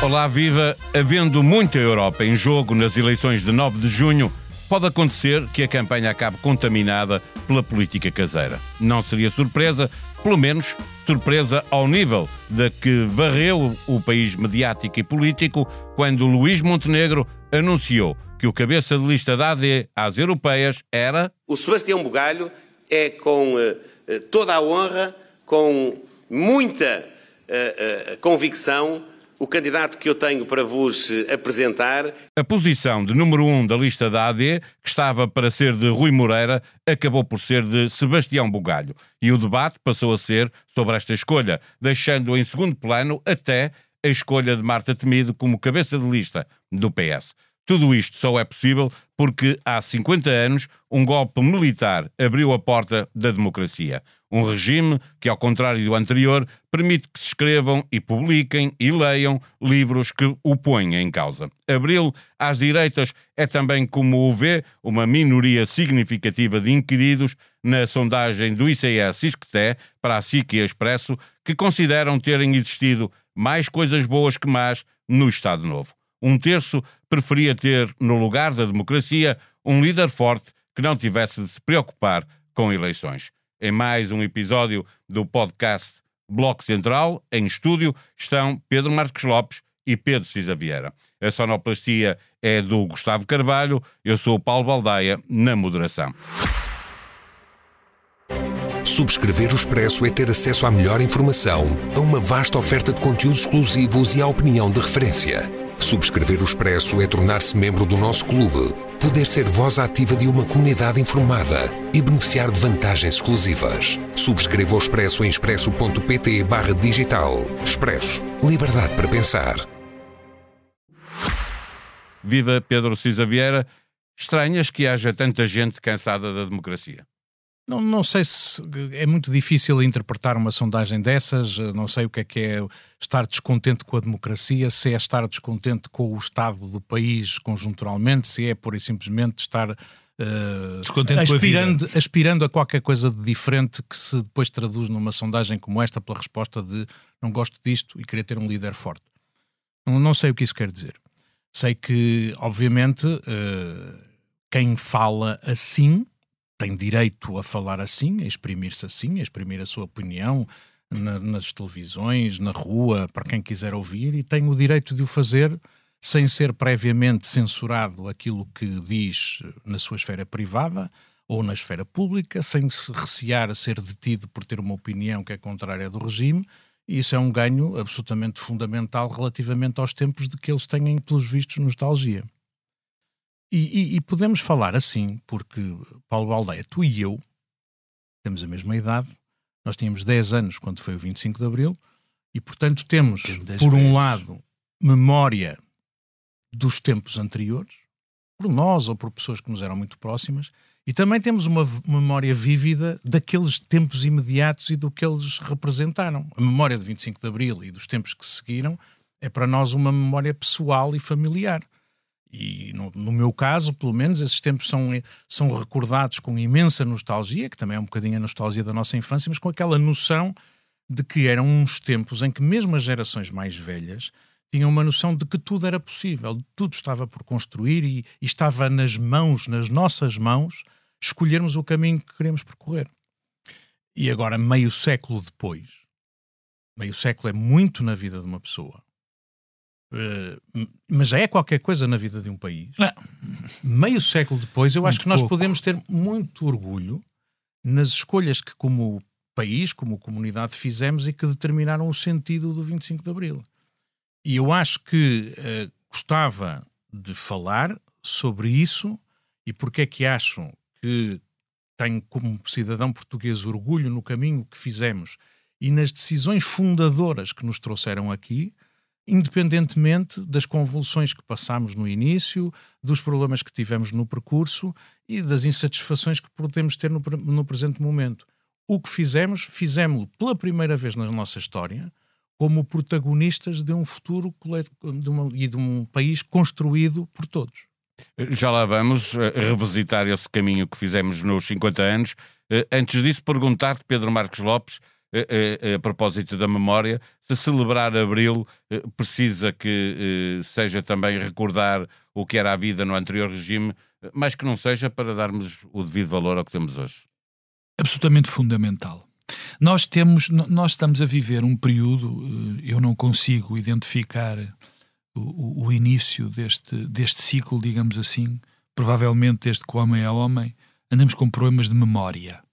Olá, viva! Havendo muita Europa em jogo nas eleições de 9 de junho, pode acontecer que a campanha acabe contaminada pela política caseira. Não seria surpresa, pelo menos surpresa ao nível da que varreu o país mediático e político quando Luís Montenegro anunciou que o cabeça de lista da AD às europeias era... O Sebastião Bugalho é, com toda a honra, com muita convicção, o candidato que eu tenho para vos apresentar. A posição de número 1 da lista da AD, que estava para ser de Rui Moreira, acabou por ser de Sebastião Bugalho. E o debate passou a ser sobre esta escolha, deixando em segundo plano até a escolha de Marta Temido como cabeça de lista do PS. Tudo isto só é possível porque há 50 anos um golpe militar abriu a porta da democracia. Um regime que, ao contrário do anterior, permite que se escrevam e publiquem e leiam livros que o põem em causa. Abril às direitas é também, como o vê, uma minoria significativa de inquiridos na sondagem do ICS-ISCTE para a SIC e Expresso, que consideram terem existido mais coisas boas que más no Estado Novo. Um terço preferia ter, no lugar da democracia, um líder forte que não tivesse de se preocupar com eleições. Em mais um episódio do podcast Bloco Central, em estúdio, estão Pedro Marques Lopes e Pedro Cisa Vieira. A sonoplastia é do Gustavo Carvalho, eu sou o Paulo Baldaia, na moderação. Subscrever o Expresso é ter acesso à melhor informação, a uma vasta oferta de conteúdos exclusivos e à opinião de referência. Subscrever o Expresso é tornar-se membro do nosso clube, poder ser voz ativa de uma comunidade informada e beneficiar de vantagens exclusivas. Subscreva o Expresso em expresso.pt/digital. Expresso. Liberdade para pensar. Viva Pedro Cisa Vieira. Estranhas que haja tanta gente cansada da democracia? Não sei se é muito difícil interpretar uma sondagem dessas, não sei o que é estar descontente com a democracia, se é estar descontente com o estado do país conjunturalmente, se é pura e simplesmente estar aspirando a qualquer coisa de diferente que se depois traduz numa sondagem como esta pela resposta de não gosto disto e querer ter um líder forte. Não sei o que isso quer dizer. Sei que, obviamente, quem fala assim tem direito a falar assim, a exprimir-se assim, a exprimir a sua opinião nas televisões, na rua, para quem quiser ouvir, e tem o direito de o fazer sem ser previamente censurado aquilo que diz na sua esfera privada ou na esfera pública, sem se recear a ser detido por ter uma opinião que é contrária do regime, e isso é um ganho absolutamente fundamental relativamente aos tempos de que eles têm, pelos vistos, nostalgia. E podemos falar assim, porque, Paulo Baldaia, tu e eu temos a mesma idade, nós tínhamos 10 anos quando foi o 25 de Abril, e, portanto, temos, por um lado, memória dos tempos anteriores, por nós ou por pessoas que nos eram muito próximas, e também temos uma memória vívida daqueles tempos imediatos e do que eles representaram. A memória do 25 de Abril e dos tempos que seguiram é para nós uma memória pessoal e familiar. E no meu caso, pelo menos, esses tempos são recordados com imensa nostalgia, que também é um bocadinho a nostalgia da nossa infância, mas com aquela noção de que eram uns tempos em que mesmo as gerações mais velhas tinham uma noção de que tudo era possível, tudo estava por construir e estava nas nossas mãos, escolhermos o caminho que queremos percorrer. E agora, meio século depois, meio século é muito na vida de uma pessoa, mas já é qualquer coisa na vida de um país. Meio século depois, eu acho que nós podemos ter muito orgulho nas escolhas que, como país, como comunidade, fizemos e que determinaram o sentido do 25 de Abril. E eu acho que gostava de falar sobre isso e porque é que acho que tenho, como cidadão português, orgulho no caminho que fizemos e nas decisões fundadoras que nos trouxeram aqui, independentemente das convulsões que passámos no início, dos problemas que tivemos no percurso e das insatisfações que podemos ter no presente momento. O que fizemos pela primeira vez na nossa história como protagonistas de um futuro e de um país construído por todos. Já lá vamos revisitar esse caminho que fizemos nos 50 anos. Antes disso, perguntar-te, Pedro Marques Lopes, a propósito da memória, se celebrar Abril precisa que seja também recordar o que era a vida no anterior regime, mas que não seja para darmos o devido valor ao que temos hoje. Absolutamente fundamental. Nós estamos a viver um período, eu não consigo identificar o início deste ciclo, digamos assim, provavelmente desde que o homem é homem, andamos com problemas de memória.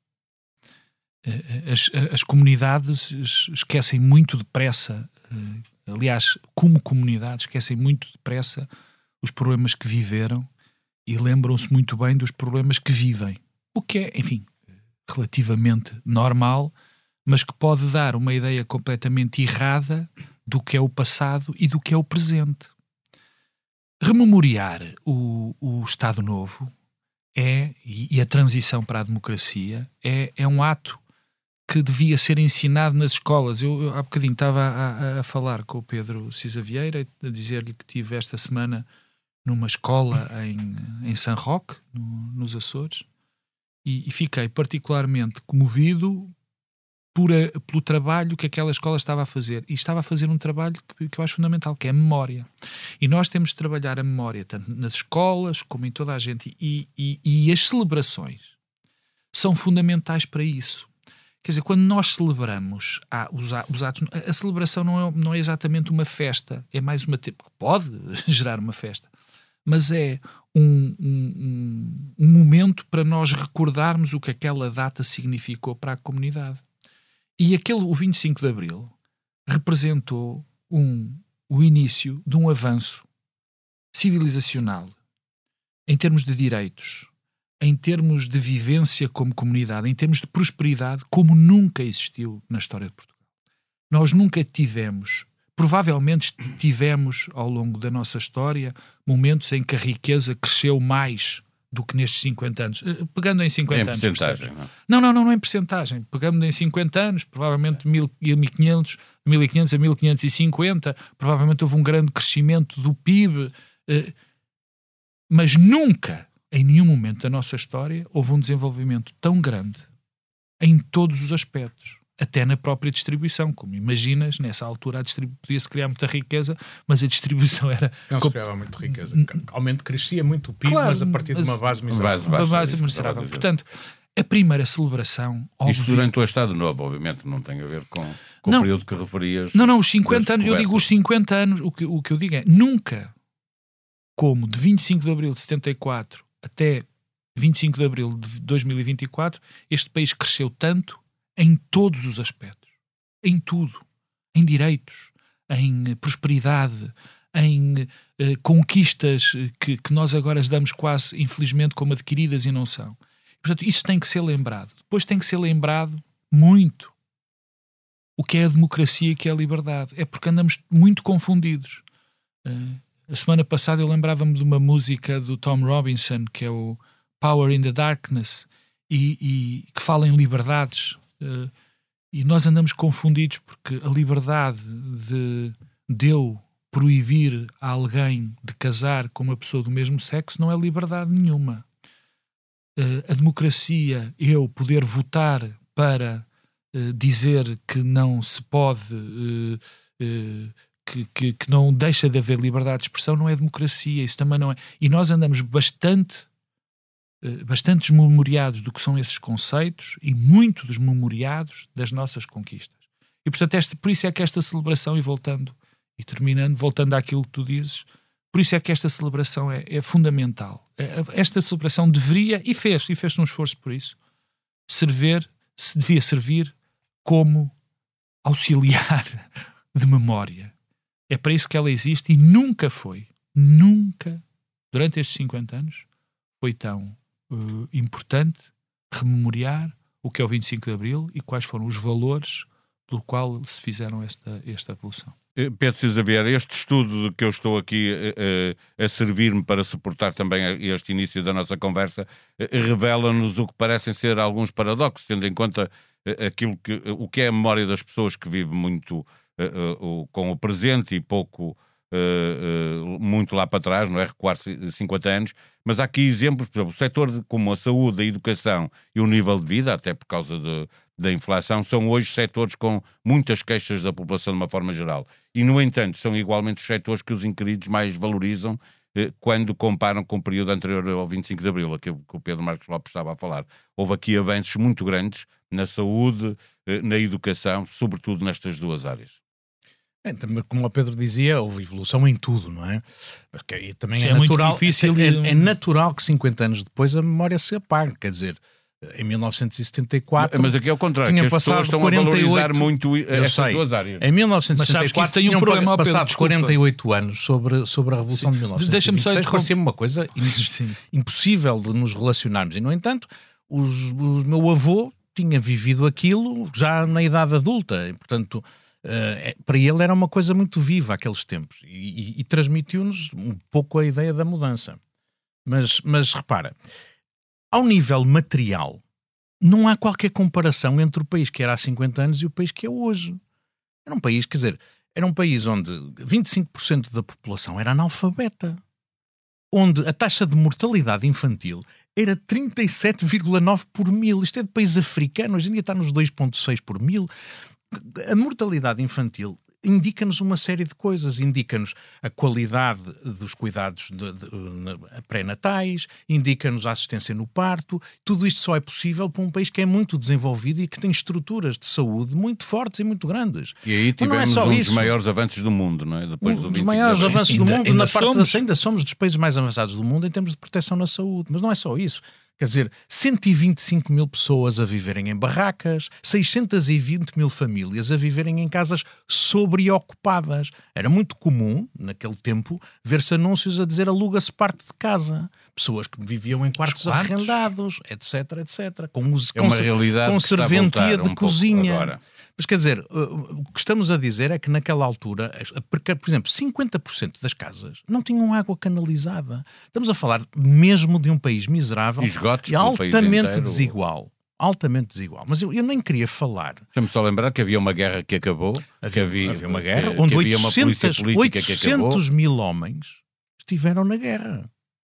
As comunidades esquecem muito depressa, aliás, como comunidade, esquecem muito depressa os problemas que viveram e lembram-se muito bem dos problemas que vivem. O que é, enfim, relativamente normal, mas que pode dar uma ideia completamente errada do que é o passado e do que é o presente. Rememoriar o Estado Novo e a transição para a democracia é um ato que devia ser ensinado nas escolas. Eu há bocadinho estava a falar com o Pedro Cisa Vieira, a dizer-lhe que estive esta semana numa escola em San Roque, nos Açores, e fiquei particularmente comovido pelo trabalho que aquela escola estava a fazer. E estava a fazer um trabalho que eu acho fundamental, que é a memória. E nós temos de trabalhar a memória, tanto nas escolas como em toda a gente. E as celebrações são fundamentais para isso. Quer dizer, quando nós celebramos os atos, a celebração não é exatamente uma festa, é mais uma... Pode gerar uma festa, mas é um momento para nós recordarmos o que aquela data significou para a comunidade. E o 25 de Abril representou o início de um avanço civilizacional em termos de direitos, em termos de vivência como comunidade, em termos de prosperidade, como nunca existiu na história de Portugal. Nós nunca tivemos, provavelmente tivemos ao longo da nossa história, momentos em que a riqueza cresceu mais do que nestes 50 anos. Pegando em 50 anos. Em percentagem, não em percentagem. Pegando em 50 anos, provavelmente 1500 a 1550, provavelmente houve um grande crescimento do PIB, mas nunca, em nenhum momento da nossa história, houve um desenvolvimento tão grande em todos os aspectos. Até na própria distribuição, como imaginas, nessa altura podia-se criar muita riqueza, mas a distribuição era... Não se criava muito riqueza. Aumento crescia muito o PIB, claro, mas a partir de uma base miserável. Uma base miserável. Portanto, a primeira celebração... Isto durante o Estado Novo, obviamente, não tem a ver com o período que referias. Não, os 50 anos, eu digo os 50 anos, o que eu digo é, nunca, como de 25 de Abril de 74 até 25 de Abril de 2024, este país cresceu tanto em todos os aspectos, em tudo, em direitos, em prosperidade, em conquistas que nós agora damos quase, infelizmente, como adquiridas e não são. Portanto, isso tem que ser lembrado. Depois tem que ser lembrado muito o que é a democracia e o que é a liberdade. É porque andamos muito confundidos. A semana passada eu lembrava-me de uma música do Tom Robinson, que é o Power in the Darkness, e que fala em liberdades. E nós andamos confundidos porque a liberdade de eu proibir a alguém de casar com uma pessoa do mesmo sexo não é liberdade nenhuma. A democracia, eu poder votar para dizer que não se pode, que não deixa de haver liberdade de expressão, não é democracia, isso também não é. E nós andamos bastante desmemoriados do que são esses conceitos e muito desmemoriados das nossas conquistas. E, portanto, por isso é que esta celebração, e terminando, voltando àquilo que tu dizes, por isso é que esta celebração é fundamental. Esta celebração deveria, e fez-se um esforço por isso, devia servir como auxiliar de memória. É para isso que ela existe e nunca, durante estes 50 anos, foi tão importante rememoriar o que é o 25 de Abril e quais foram os valores pelo qual se fizeram esta evolução. Pedro Cisa Vieira, este estudo de que eu estou aqui a servir-me para suportar também este início da nossa conversa revela-nos o que parecem ser alguns paradoxos, tendo em conta o que é a memória das pessoas que vivem muito com o presente e pouco muito lá para trás, não é? Recuar 50 anos, mas há aqui exemplos, por exemplo, o setor como a saúde, a educação e o nível de vida, até por causa da inflação, são hoje setores com muitas queixas da população de uma forma geral. E, no entanto, são igualmente os setores que os inquiridos mais valorizam quando comparam com o período anterior ao 25 de Abril, aquilo que o Pedro Marcos Lopes estava a falar. Houve aqui avanços muito grandes na saúde, na educação, sobretudo nestas duas áreas. Como o Pedro dizia, houve evolução em tudo, não é? Porque também é natural, muito difícil é natural que 50 anos depois a memória se apague, quer dizer, em 1974... Mas aqui é o contrário, que as pessoas estão 48, a valorizar muito estas duas áreas. Em 1974 tem um problema, passados 48 anos sobre a Revolução de 1926, parecia-me uma coisa impossível de nos relacionarmos. E, no entanto, o meu avô tinha vivido aquilo já na idade adulta, e, portanto... para ele era uma coisa muito viva aqueles tempos e transmitiu-nos um pouco a ideia da mudança. Mas repara, ao nível material, não há qualquer comparação entre o país que era há 50 anos e o país que é hoje. Era um país, quer dizer, era um país onde 25% da população era analfabeta, onde a taxa de mortalidade infantil era 37,9 por mil. Isto é de país africano, hoje em dia está nos 2,6 por mil. A mortalidade infantil indica-nos uma série de coisas, indica-nos a qualidade dos cuidados pré-natais, indica-nos a assistência no parto. Tudo isto só é possível para um país que é muito desenvolvido e que tem estruturas de saúde muito fortes e muito grandes. E aí tivemos dos maiores avanços do mundo, não é? Depois do 25 dos maiores avanços do mundo, na parte ainda somos dos países mais avançados do mundo em termos de proteção na saúde, mas não é só isso. Quer dizer, 125 mil pessoas a viverem em barracas, 620 mil famílias a viverem em casas sobreocupadas. Era muito comum, naquele tempo, ver-se anúncios a dizer aluga-se parte de casa. Pessoas que viviam em quartos arrendados, etc, etc. É uma realidade com serventia de cozinha. Agora. Mas quer dizer, o que estamos a dizer é que naquela altura, por exemplo, 50% das casas não tinham água canalizada. Estamos a falar mesmo de um país miserável e altamente desigual. Altamente desigual. Mas eu nem queria falar. Deixa-me só lembrar que havia uma guerra que acabou. Havia uma guerra onde 800 mil homens estiveram na guerra.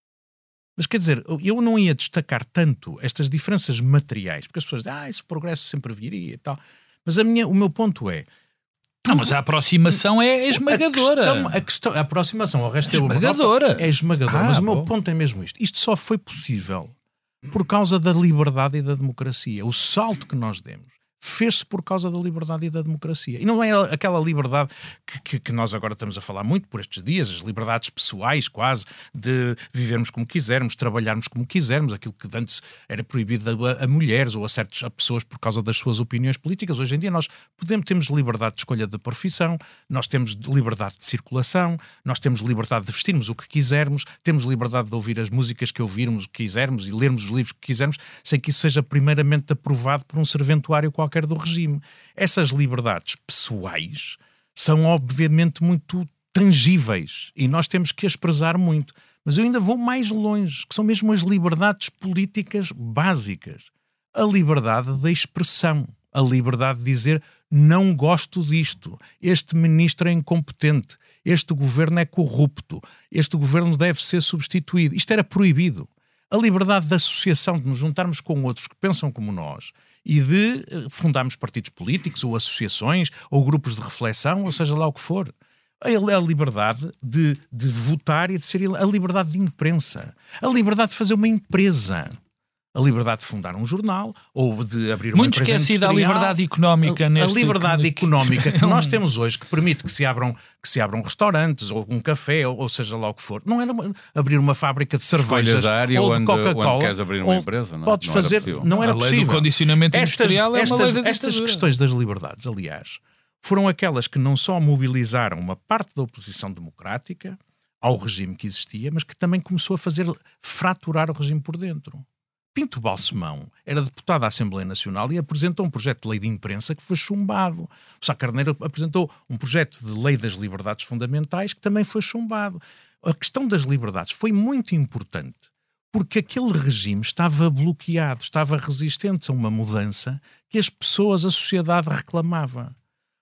Mas quer dizer, eu não ia destacar tanto estas diferenças materiais, porque as pessoas dizem, esse progresso sempre viria e tal. Mas o meu ponto é... mas a aproximação é esmagadora. A aproximação ao resto esmagadora. É esmagadora. Mas o meu ponto é mesmo isto. Isto só foi possível por causa da liberdade e da democracia. O salto que nós demos fez-se por causa da liberdade e da democracia. E não é aquela liberdade que nós agora estamos a falar muito por estes dias, as liberdades pessoais quase, de vivermos como quisermos, trabalharmos como quisermos, aquilo que antes era proibido a mulheres ou a pessoas por causa das suas opiniões políticas. Hoje em dia nós temos liberdade de escolha de profissão, nós temos liberdade de circulação, nós temos liberdade de vestirmos o que quisermos, temos liberdade de ouvir as músicas que ouvirmos, que quisermos, e lermos os livros que quisermos, sem que isso seja primeiramente aprovado por um serventuário qualquer do regime. Essas liberdades pessoais são obviamente muito tangíveis e nós temos que as prezar muito. Mas eu ainda vou mais longe, que são mesmo as liberdades políticas básicas. A liberdade da expressão, a liberdade de dizer não gosto disto, este ministro é incompetente, este governo é corrupto, este governo deve ser substituído. Isto era proibido. A liberdade de associação, de nos juntarmos com outros que pensam como nós e de fundarmos partidos políticos ou associações ou grupos de reflexão, ou seja lá o que for. A liberdade de votar e de ser a liberdade de imprensa. A liberdade de fazer uma empresa. A liberdade de fundar um jornal ou de abrir uma empresa industrial. Muito esquecida a liberdade económica. A liberdade económica que nós temos hoje, que permite que se abram restaurantes ou um café ou seja lá o que for. Não era abrir uma fábrica de cervejas ou de Coca-Cola. Onde queres abrir uma empresa, não? Podes fazer, não era possível. A lei do condicionamento industrial é uma lei da ditadura. Estas questões das liberdades, aliás, foram aquelas que não só mobilizaram uma parte da oposição democrática ao regime que existia, mas que também começou a fazer fraturar o regime por dentro. Pinto Balsemão era deputado da Assembleia Nacional e apresentou um projeto de lei de imprensa que foi chumbado. O Sá Carneiro apresentou um projeto de lei das liberdades fundamentais que também foi chumbado. A questão das liberdades foi muito importante porque aquele regime estava bloqueado, estava resistente a uma mudança que as pessoas, a sociedade reclamava.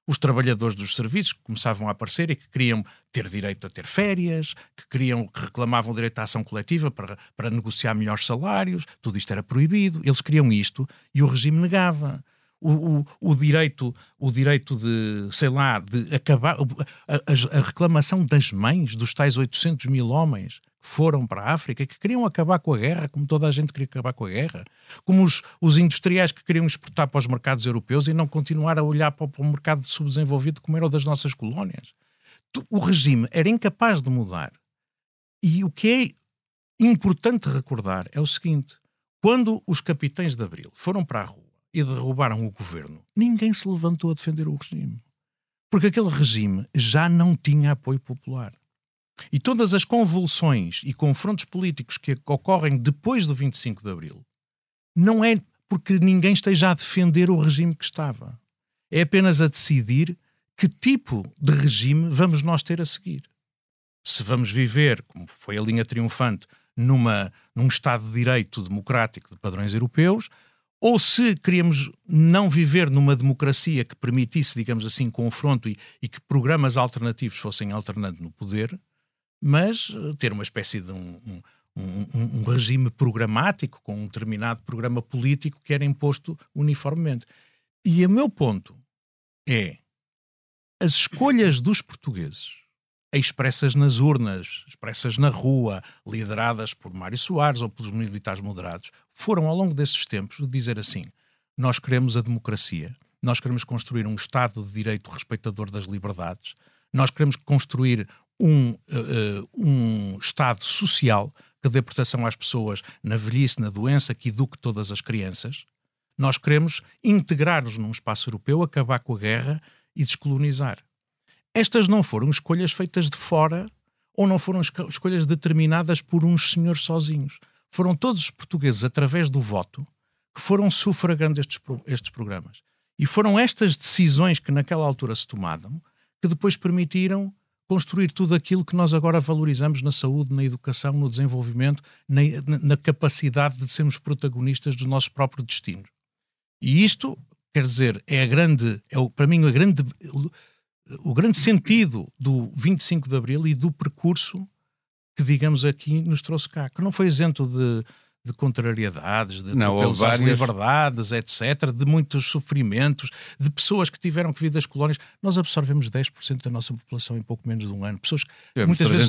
os trabalhadores dos serviços que começavam a aparecer e que queriam ter direito a ter férias, que reclamavam direito à ação coletiva para negociar melhores salários, tudo isto era proibido, eles queriam isto e o regime negava. O direito de, sei lá, de acabar, a reclamação das mães, dos tais 800 mil homens que foram para a África, que queriam acabar com a guerra, como toda a gente queria acabar com a guerra, como os industriais que queriam exportar para os mercados europeus e não continuar a olhar para o mercado subdesenvolvido como era o das nossas colónias. O regime era incapaz de mudar. E o que é importante recordar é o seguinte: quando os capitães de Abril foram para a rua e derrubaram o governo, ninguém se levantou a defender o regime. Porque aquele regime já não tinha apoio popular. E todas as convulsões e confrontos políticos que ocorrem depois do 25 de Abril não é porque ninguém esteja a defender o regime que estava. É apenas a decidir que tipo de regime vamos nós ter a seguir. Se vamos viver, como foi a linha triunfante, num Estado de Direito democrático de padrões europeus, ou se queríamos não viver numa democracia que permitisse, digamos assim, confronto e que programas alternativos fossem alternando no poder, mas ter uma espécie de um regime programático com um determinado programa político que era imposto uniformemente. E o meu ponto é: as escolhas dos portugueses, expressas nas urnas, expressas na rua, lideradas por Mário Soares ou pelos militares moderados, foram ao longo desses tempos de dizer assim: nós queremos a democracia, nós queremos construir um Estado de Direito respeitador das liberdades, nós queremos construir um Estado social que dê proteção às pessoas na velhice, na doença, que eduque todas as crianças, nós queremos integrar-nos num espaço europeu, acabar com a guerra e descolonizar. Estas não foram escolhas feitas de fora ou não foram escolhas determinadas por uns senhores sozinhos. Foram todos os portugueses, através do voto, que foram sufragando estes programas. E foram estas decisões que naquela altura se tomaram que depois permitiram construir tudo aquilo que nós agora valorizamos na saúde, na educação, no desenvolvimento, na capacidade de sermos protagonistas dos nossos próprios destinos. E isto, quer dizer, para mim o grande sentido do 25 de Abril e do percurso que, digamos aqui, nos trouxe cá, que não foi isento de contrariedades, de atropelos às liberdades, etc., de muitos sofrimentos, de pessoas que tiveram que vir das colónias. Nós absorvemos 10% da nossa população em pouco menos de um ano. Pessoas que muitas vezes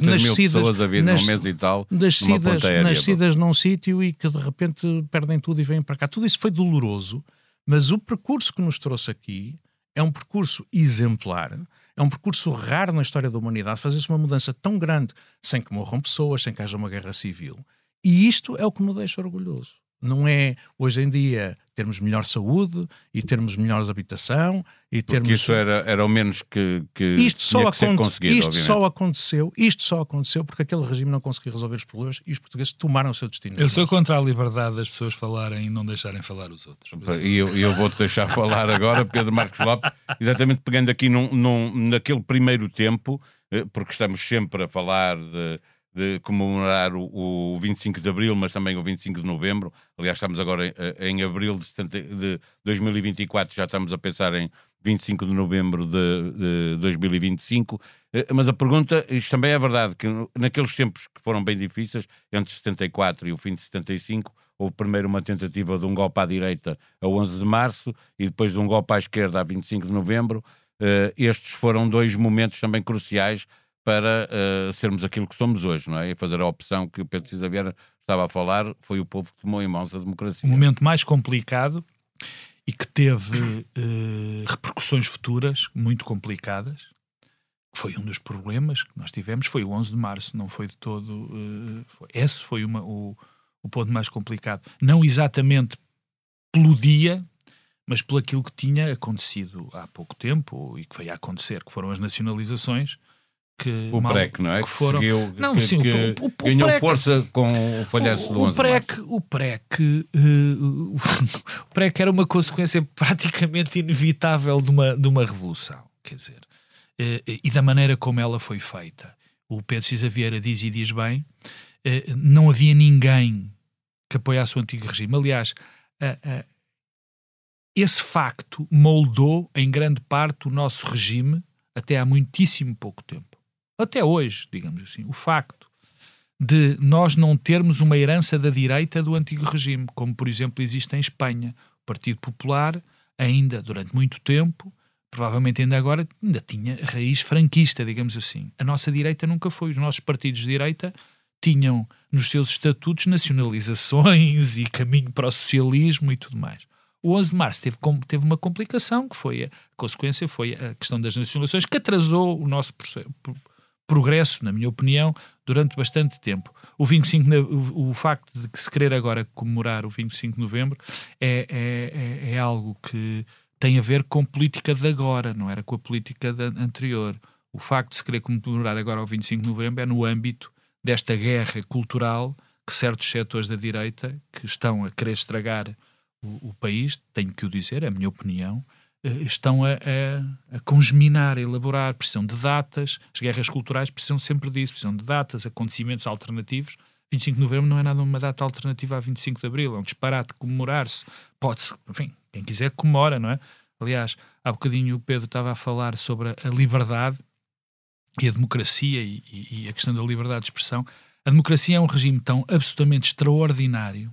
nascidas num sítio e que de repente perdem tudo e vêm para cá. Tudo isso foi doloroso, mas o percurso que nos trouxe aqui é um percurso exemplar, é um percurso raro na história da humanidade, fazer-se uma mudança tão grande sem que morram pessoas, sem que haja uma guerra civil. E isto é o que me deixa orgulhoso. Não é, hoje em dia, termos melhor saúde e termos melhor habitação e termos... Porque isso era o menos que isto só ser conseguido, Isto só aconteceu porque aquele regime não conseguiu resolver os problemas e os portugueses tomaram o seu destino. Eu sou contra a liberdade das pessoas falarem e não deixarem falar os outros. E eu vou-te deixar falar agora, Pedro Marcos Lopes, exatamente pegando aqui naquele primeiro tempo, porque estamos sempre a falar de comemorar o 25 de Abril, mas também o 25 de Novembro. Aliás, estamos agora em Abril de 2024, já estamos a pensar em 25 de Novembro de 2025. Mas a pergunta, isto também é verdade, que naqueles tempos que foram bem difíceis, entre 74 e o fim de 75, houve primeiro uma tentativa de um golpe à direita a 11 de março e depois de um golpe à esquerda a 25 de novembro. Estes foram dois momentos também cruciais para sermos aquilo que somos hoje, não é? E fazer a opção que o Pedro Cisa Vieira estava a falar, foi o povo que tomou em mãos a democracia. Um momento mais complicado e que teve repercussões futuras muito complicadas, que foi um dos problemas que nós tivemos, foi o 11 de março, não foi de todo... esse foi o ponto mais complicado. Não exatamente pelo dia, mas pelo aquilo que tinha acontecido há pouco tempo e que veio a acontecer, que foram as nacionalizações, o PREC, não é? Que foram... ganhou força com o falhanço do 11 de março. O PREC era uma consequência praticamente inevitável de uma revolução, quer dizer, e da maneira como ela foi feita. O Pedro Cisa Vieira diz bem, não havia ninguém que apoiasse o antigo regime. Aliás, esse facto moldou em grande parte o nosso regime até há muitíssimo pouco tempo. Até hoje, digamos assim. O facto de nós não termos uma herança da direita do antigo regime, como por exemplo existe em Espanha. O Partido Popular ainda durante muito tempo, provavelmente ainda agora, ainda tinha raiz franquista, digamos assim. A nossa direita nunca foi. Os nossos partidos de direita tinham nos seus estatutos nacionalizações e caminho para o socialismo e tudo mais. O 11 de março teve uma complicação, que foi a consequência foi a questão das nacionalizações, que atrasou o nosso progresso, na minha opinião, durante bastante tempo. O facto de que se querer agora comemorar o 25 de novembro é algo que tem a ver com política de agora, não era com a política anterior. O facto de se querer comemorar agora o 25 de novembro é no âmbito desta guerra cultural que certos setores da direita que estão a querer estragar o país, tenho que o dizer, é a minha opinião, estão a congeminar, a elaborar, precisam de datas. As guerras culturais precisam sempre disso, precisam de datas, acontecimentos alternativos. 25 de novembro não é nada uma data alternativa a 25 de abril, é um disparate comemorar-se. Pode-se, enfim, quem quiser comemora, não é? Aliás, há bocadinho o Pedro estava a falar sobre a liberdade e a democracia e a questão da liberdade de expressão. A democracia é um regime tão absolutamente extraordinário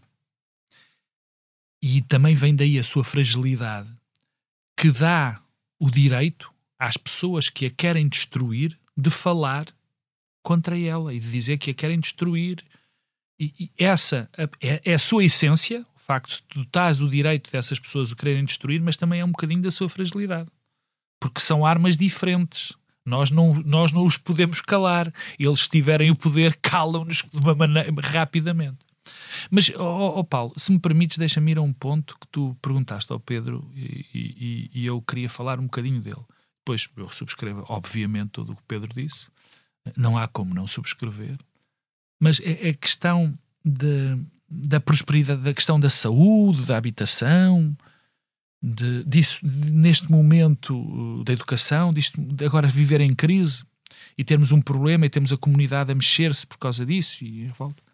e também vem daí a sua fragilidade, que dá o direito às pessoas que a querem destruir de falar contra ela e de dizer que a querem destruir. E essa é a sua essência, o facto de tu estás o direito dessas pessoas o quererem destruir, mas também é um bocadinho da sua fragilidade. Porque são armas diferentes. Nós não os podemos calar. Eles, se tiverem o poder, calam-nos de uma maneira rapidamente. Mas, Paulo, se me permites, deixa-me ir a um ponto que tu perguntaste ao Pedro e eu queria falar um bocadinho dele. Depois eu subscrevo, obviamente, tudo o que o Pedro disse. Não há como não subscrever. Mas é a questão da prosperidade, da questão da saúde, da habitação, disso, neste momento da educação, de agora viver em crise e termos um problema e temos a comunidade a mexer-se por causa disso e revolta.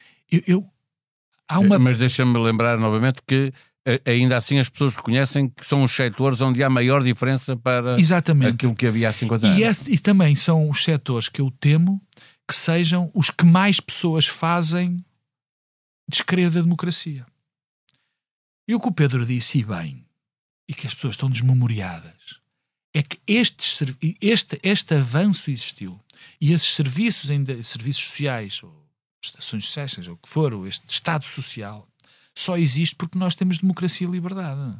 Mas deixa-me lembrar novamente que ainda assim as pessoas reconhecem que são os setores onde há maior diferença para Exatamente. Aquilo que havia há 50 anos. E também são os setores que eu temo que sejam os que mais pessoas fazem descrer da democracia. E o que o Pedro disse, e bem, e que as pessoas estão desmemoriadas, é que este avanço existiu. E esses serviços sociais, ou estações sociais, seja o que for, ou este Estado Social, só existe porque nós temos democracia e liberdade.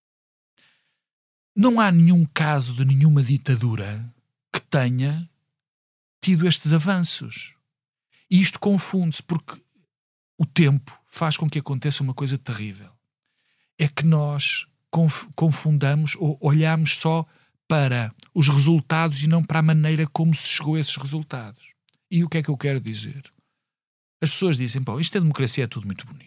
Não há nenhum caso de nenhuma ditadura que tenha tido estes avanços. E isto confunde-se porque o tempo faz com que aconteça uma coisa terrível. É que nós confundamos ou olhamos só para os resultados e não para a maneira como se chegou a esses resultados. E o que é que eu quero dizer? As pessoas dizem, pô, isto é democracia, é tudo muito bonito.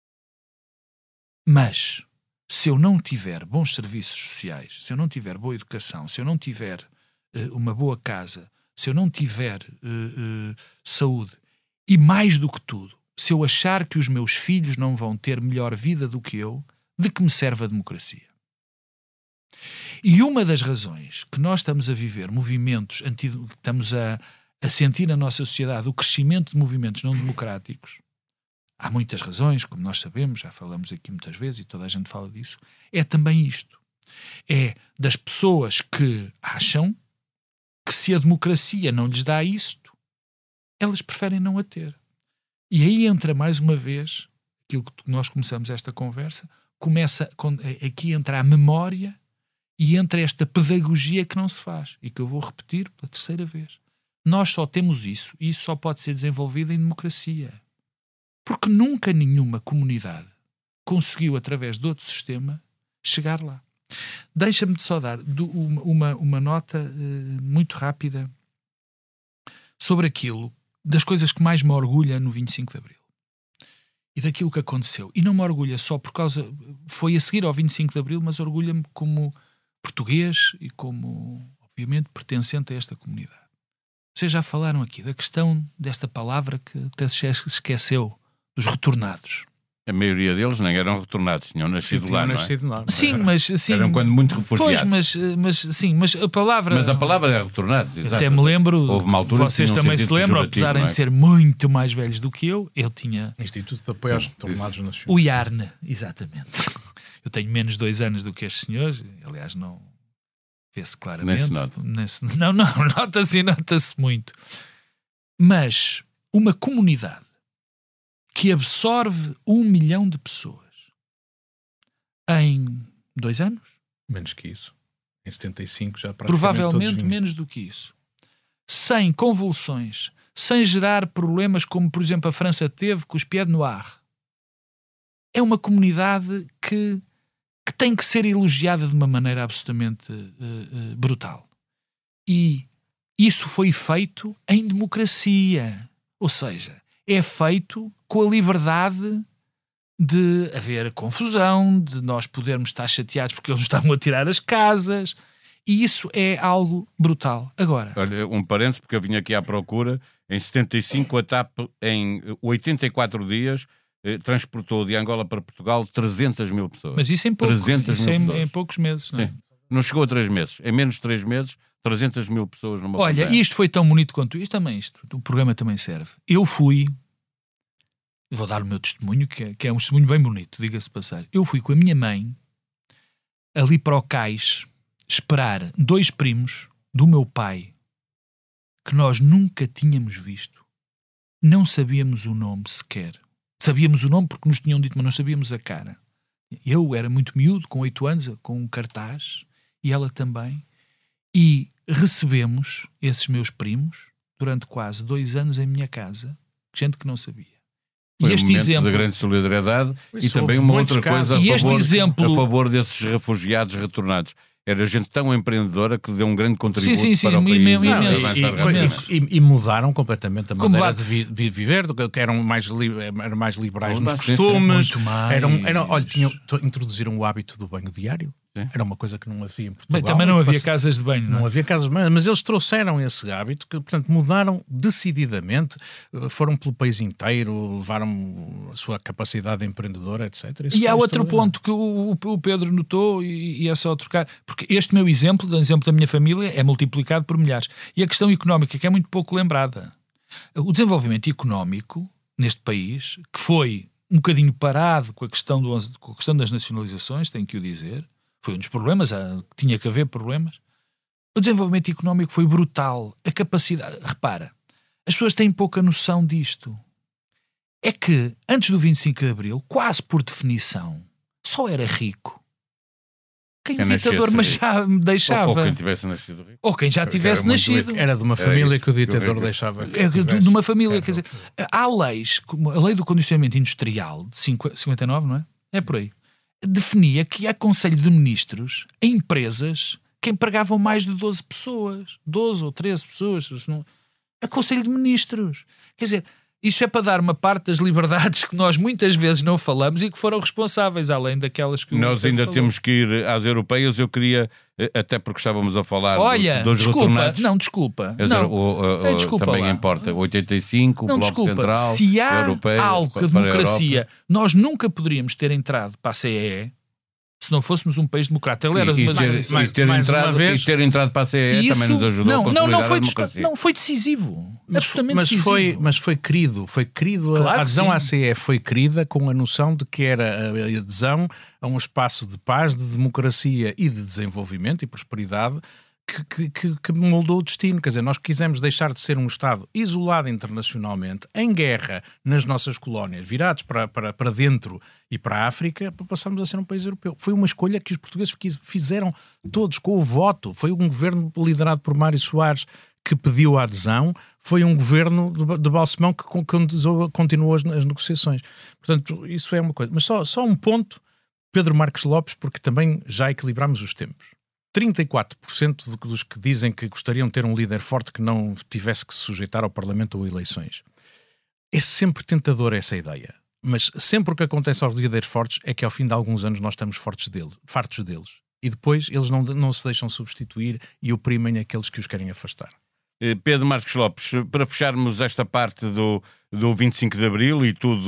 Mas, se eu não tiver bons serviços sociais, se eu não tiver boa educação, se eu não tiver uma boa casa, se eu não tiver saúde, e mais do que tudo, se eu achar que os meus filhos não vão ter melhor vida do que eu, de que me serve a democracia? E uma das razões que nós estamos a viver movimentos, estamos a sentir na nossa sociedade o crescimento de movimentos não democráticos, há muitas razões, como nós sabemos, já falamos aqui muitas vezes e toda a gente fala disso, é também isto. É das pessoas que acham que se a democracia não lhes dá isto, elas preferem não a ter. E aí entra mais uma vez, aquilo que nós começamos esta conversa, aqui entra a memória e entra esta pedagogia que não se faz e que eu vou repetir pela terceira vez. Nós só temos isso e isso só pode ser desenvolvido em democracia. Porque nunca nenhuma comunidade conseguiu, através de outro sistema, chegar lá. Deixa-me só dar uma nota muito rápida sobre aquilo, das coisas que mais me orgulha no 25 de Abril. E daquilo que aconteceu. E não me orgulha só por causa... Foi a seguir ao 25 de Abril, mas orgulha-me como português e como, obviamente, pertencente a esta comunidade. Vocês já falaram aqui da questão desta palavra que até se esqueceu, dos retornados. A maioria deles nem eram retornados, tinham nascido lá, não é? Sim, mas... Sim, eram quando muito refugiados. Pois, mas a palavra... Mas a palavra é retornados, exato. Até me lembro, houve uma altura vocês também se lembram, apesar de ser muito mais velhos do que eu tinha... Instituto de Apoio aos Retornados Nacionais. O IARN, exatamente. Eu tenho menos 2 anos do que estes senhores, aliás, não vê-se claramente. Nem se nota. Não, nota-se muito. Mas uma comunidade que absorve 1 milhão de pessoas em 2 anos? Menos que isso. Em 75 já praticamente provavelmente menos do que isso. Sem convulsões, sem gerar problemas como, por exemplo, a França teve com os Pieds Noirs. É uma comunidade que tem que ser elogiada de uma maneira absolutamente brutal. E isso foi feito em democracia. Ou seja, é feito com a liberdade de haver confusão, de nós podermos estar chateados porque eles estavam a tirar as casas, e isso é algo brutal. Agora... Olha, um parênteses, porque eu vim aqui à procura, em 75 a TAP, em 84 dias, transportou de Angola para Portugal 300 mil pessoas. Mas isso em poucos meses. Não é? Sim. Não chegou a 3 meses. Em menos de 3 meses, 300 mil pessoas numa Olha, isto foi tão bonito quanto isto, o programa também serve. Eu fui... Vou dar o meu testemunho, que é um testemunho bem bonito, diga-se passar. Eu fui com a minha mãe ali para o cais esperar 2 primos do meu pai que nós nunca tínhamos visto. Não sabíamos o nome sequer. Sabíamos o nome porque nos tinham dito, mas não sabíamos a cara. Eu era muito miúdo, com 8 anos, com um cartaz, e ela também. E recebemos esses meus primos durante quase 2 anos em minha casa, gente que não sabia. Foi este exemplo da grande solidariedade e também uma outra coisa a favor desses refugiados retornados. Era gente tão empreendedora que deu um grande contributo para o país. E mudaram completamente a maneira de viver, que eram mais liberais nos costumes. Olha, introduziram o hábito do banho diário. Sim. Era uma coisa que não havia em Portugal. Bem, também não havia casas de banho. Não havia casas de banho, mas eles trouxeram esse hábito, que, portanto, mudaram decididamente, foram pelo país inteiro, levaram a sua capacidade empreendedora, etc. E há outro ponto que o Pedro notou, e é só trocar, porque este meu exemplo, o exemplo da minha família, é multiplicado por milhares. E a questão económica, que é muito pouco lembrada. O desenvolvimento económico neste país, que foi um bocadinho parado com a questão das nacionalizações, tenho que o dizer, foi um dos problemas, tinha que haver problemas. O desenvolvimento económico foi brutal. A capacidade... Repara, as pessoas têm pouca noção disto. É que, antes do 25 de Abril, quase por definição, só era rico quem o ditador deixava. Ou quem tivesse nascido rico. Ou quem já tivesse nascido. Era de uma família que o ditador deixava. De uma família, quer dizer... Há leis, como a lei do condicionamento industrial, de 59, não é? É por aí. Definia que há Conselho de Ministros em empresas que empregavam mais de 12 pessoas, 12 ou 13 pessoas, é Conselho de Ministros. Quer dizer, isso é para dar uma parte das liberdades que nós muitas vezes não falamos e que foram responsáveis, além daquelas que nós ainda temos que ir às europeias. Eu queria, até porque estávamos a falar dos retornados. Desculpa. Desculpa também lá. Importa. 85, não, Bloco Central, se há Europeia, algo que a democracia, nós nunca poderíamos ter entrado para a CEE se não fôssemos um país democrata. Ter entrado para a CEE também nos ajudou a consolidar a democracia. Não, foi decisivo. Absolutamente decisivo. Mas foi querido. Claro, a adesão à CEE foi querida com a noção de que era a adesão a um espaço de paz, de democracia e de desenvolvimento e prosperidade que moldou o destino. Quer dizer, nós quisemos deixar de ser um Estado isolado internacionalmente, em guerra nas nossas colónias, virados para dentro e para a África, para passarmos a ser um país europeu. Foi uma escolha que os portugueses fizeram todos com o voto. Foi um governo liderado por Mário Soares que pediu a adesão, foi um governo de Balsemão que continuou as negociações. Portanto, isso é uma coisa. Mas só um ponto, Pedro Marques Lopes, porque também já equilibramos os tempos. 34% dos que dizem que gostariam de ter um líder forte que não tivesse que se sujeitar ao Parlamento ou eleições. É sempre tentador essa ideia. Mas sempre o que acontece aos líderes fortes é que ao fim de alguns anos nós estamos fartos deles. E depois eles não se deixam substituir e oprimem aqueles que os querem afastar. Pedro Marques Lopes, para fecharmos esta parte do 25 de Abril e tudo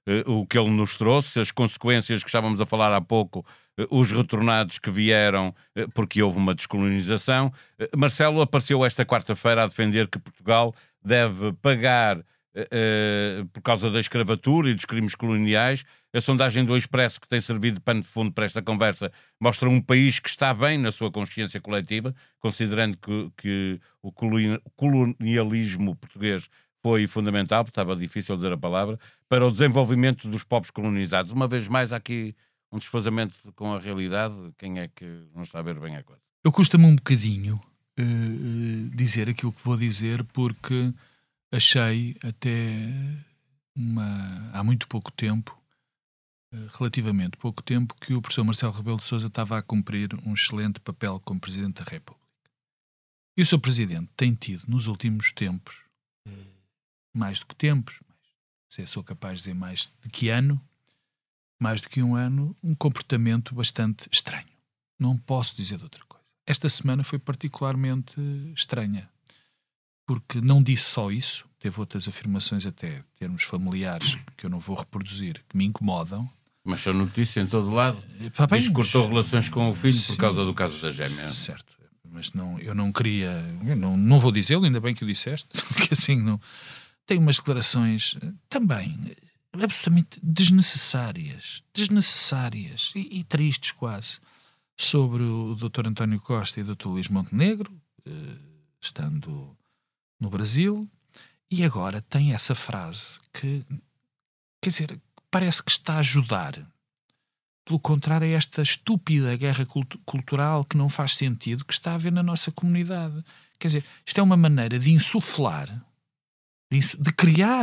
o que ele nos trouxe, as consequências que estávamos a falar há pouco, os retornados que vieram porque houve uma descolonização. Marcelo apareceu esta quarta-feira a defender que Portugal deve pagar por causa da escravatura e dos crimes coloniais. A sondagem do Expresso, que tem servido de pano de fundo para esta conversa, mostra um país que está bem na sua consciência coletiva, considerando que o colonialismo português foi fundamental, porque estava difícil dizer a palavra, para o desenvolvimento dos povos colonizados. Uma vez mais, há aqui um desfazamento com a realidade. Quem é que não está a ver bem a coisa? Eu custa-me um bocadinho dizer aquilo que vou dizer, porque achei até há muito pouco tempo, relativamente pouco tempo, que o professor Marcelo Rebelo de Sousa estava a cumprir um excelente papel como Presidente da República. E o Sr. Presidente tem tido, nos últimos tempos, mais do que tempos, se sou capaz de dizer mais do que mais do que um ano, um comportamento bastante estranho. Não posso dizer de outra coisa. Esta semana foi particularmente estranha, porque não disse só isso, teve outras afirmações até em termos familiares, que eu não vou reproduzir, que me incomodam. Mas são notícias em todo lado. Bem, diz que cortou relações com o filho sim, por causa do caso da gêmea. Certo, mas eu não queria, não vou dizê-lo, ainda bem que o disseste, porque assim não... Tem umas declarações também absolutamente desnecessárias e tristes quase, sobre o Dr. António Costa e o Dr. Luís Montenegro, estando no Brasil, e agora tem essa frase que, quer dizer, parece que está a ajudar. Pelo contrário, é esta estúpida guerra cultural que não faz sentido, que está a haver na nossa comunidade. Quer dizer, isto é uma maneira de insuflar, de criar.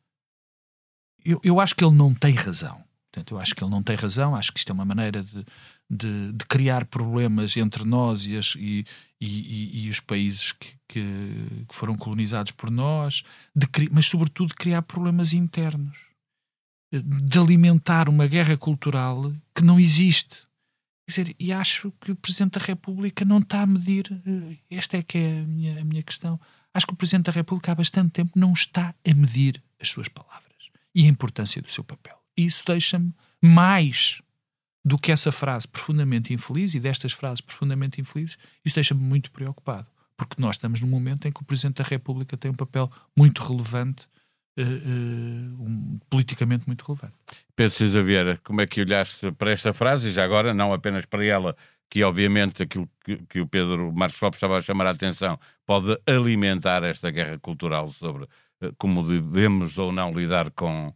Eu acho que ele não tem razão. Portanto, eu acho que ele não tem razão. Acho que isto é uma maneira de criar problemas entre nós e os países que foram colonizados por nós, mas sobretudo de criar problemas internos, de alimentar uma guerra cultural que não existe. Quer dizer, e acho que o Presidente da República não está a medir. Esta é que é a minha questão. Acho que o Presidente da República há bastante tempo não está a medir as suas palavras e a importância do seu papel. E isso deixa-me, mais do que essa frase profundamente infeliz, e destas frases profundamente infelizes, isso deixa-me muito preocupado. Porque nós estamos num momento em que o Presidente da República tem um papel muito relevante, politicamente muito relevante. Pedro Sousa Vieira, como é que olhaste para esta frase, e já agora, não apenas para ela, que obviamente aquilo que o Pedro Marcos Lopes estava a chamar a atenção pode alimentar esta guerra cultural sobre como devemos ou não lidar com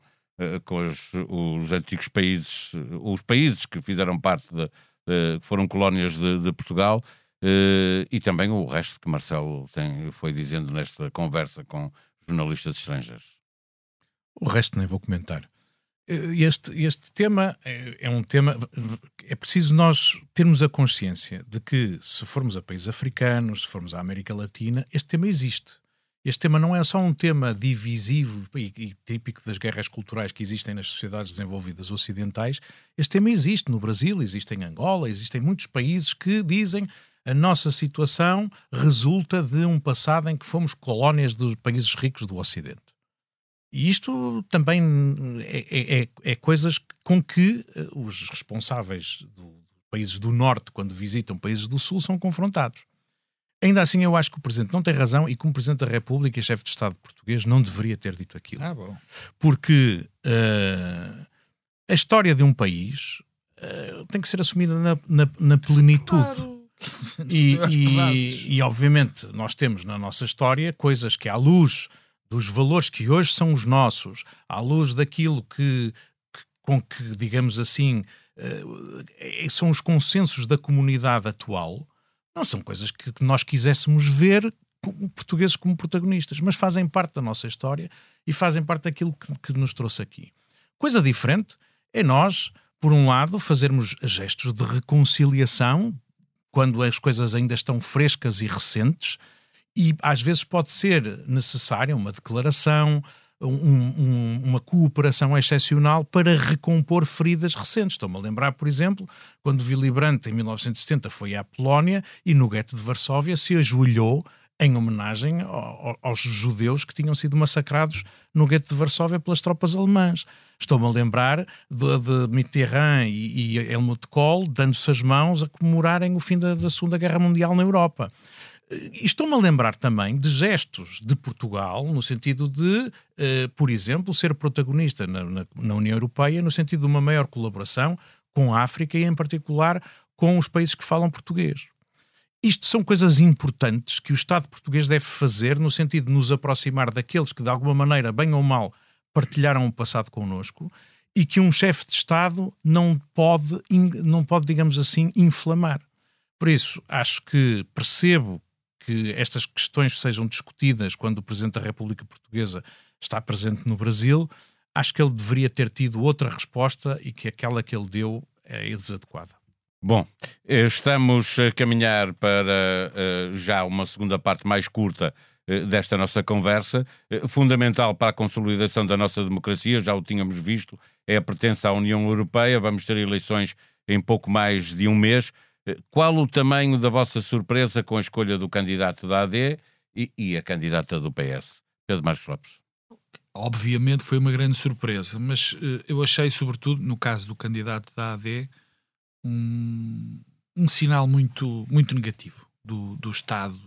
os antigos países, os países que fizeram parte, que foram colónias de Portugal, e também o resto que Marcelo foi dizendo nesta conversa com jornalistas estrangeiros. O resto nem vou comentar. Este tema é um tema... É preciso nós termos a consciência de que, se formos a países africanos, se formos à América Latina, este tema existe. Este tema não é só um tema divisivo e típico das guerras culturais que existem nas sociedades desenvolvidas ocidentais. Este tema existe no Brasil, existe em Angola, existem muitos países que dizem a nossa situação resulta de um passado em que fomos colónias dos países ricos do Ocidente. E isto também é coisas com que os responsáveis dos países do Norte, quando visitam países do Sul, são confrontados. Ainda assim, eu acho que o Presidente não tem razão e, como Presidente da República e chefe de Estado português, não deveria ter dito aquilo. Bom. Porque a história de um país tem que ser assumida na plenitude. Claro. E, obviamente, nós temos na nossa história coisas que, à luz dos valores que hoje são os nossos, à luz daquilo com que, digamos assim, são os consensos da comunidade atual, não são coisas que nós quiséssemos ver portugueses como protagonistas, mas fazem parte da nossa história e fazem parte daquilo que nos trouxe aqui. Coisa diferente é nós, por um lado, fazermos gestos de reconciliação quando as coisas ainda estão frescas e recentes, e às vezes pode ser necessária uma declaração, uma cooperação excepcional para recompor feridas recentes. Estou-me a lembrar, por exemplo, quando Willy Brandt, em 1970, foi à Polónia e no gueto de Varsóvia se ajoelhou em homenagem aos judeus que tinham sido massacrados no gueto de Varsóvia pelas tropas alemãs. Estou-me a lembrar de Mitterrand e Helmut Kohl dando-se as mãos a comemorarem o fim da Segunda Guerra Mundial na Europa. E estou-me a lembrar também de gestos de Portugal, no sentido de, por exemplo, ser protagonista na União Europeia, no sentido de uma maior colaboração com a África e, em particular, com os países que falam português. Isto são coisas importantes que o Estado português deve fazer no sentido de nos aproximar daqueles que, de alguma maneira, bem ou mal, partilharam o passado connosco e que um chefe de Estado não pode, digamos assim, inflamar. Por isso, acho que percebo que estas questões sejam discutidas quando o Presidente da República Portuguesa está presente no Brasil. Acho que ele deveria ter tido outra resposta e que aquela que ele deu é desadequada. Bom, estamos a caminhar para já uma segunda parte mais curta desta nossa conversa. Fundamental para a consolidação da nossa democracia, já o tínhamos visto, é a pertença à União Europeia. Vamos ter eleições em pouco mais de um mês. Qual o tamanho da vossa surpresa com a escolha do candidato da AD e a candidata do PS? Pedro Marcos Lopes. Obviamente foi uma grande surpresa, mas eu achei, sobretudo, no caso do candidato da AD, um sinal muito, muito negativo do estado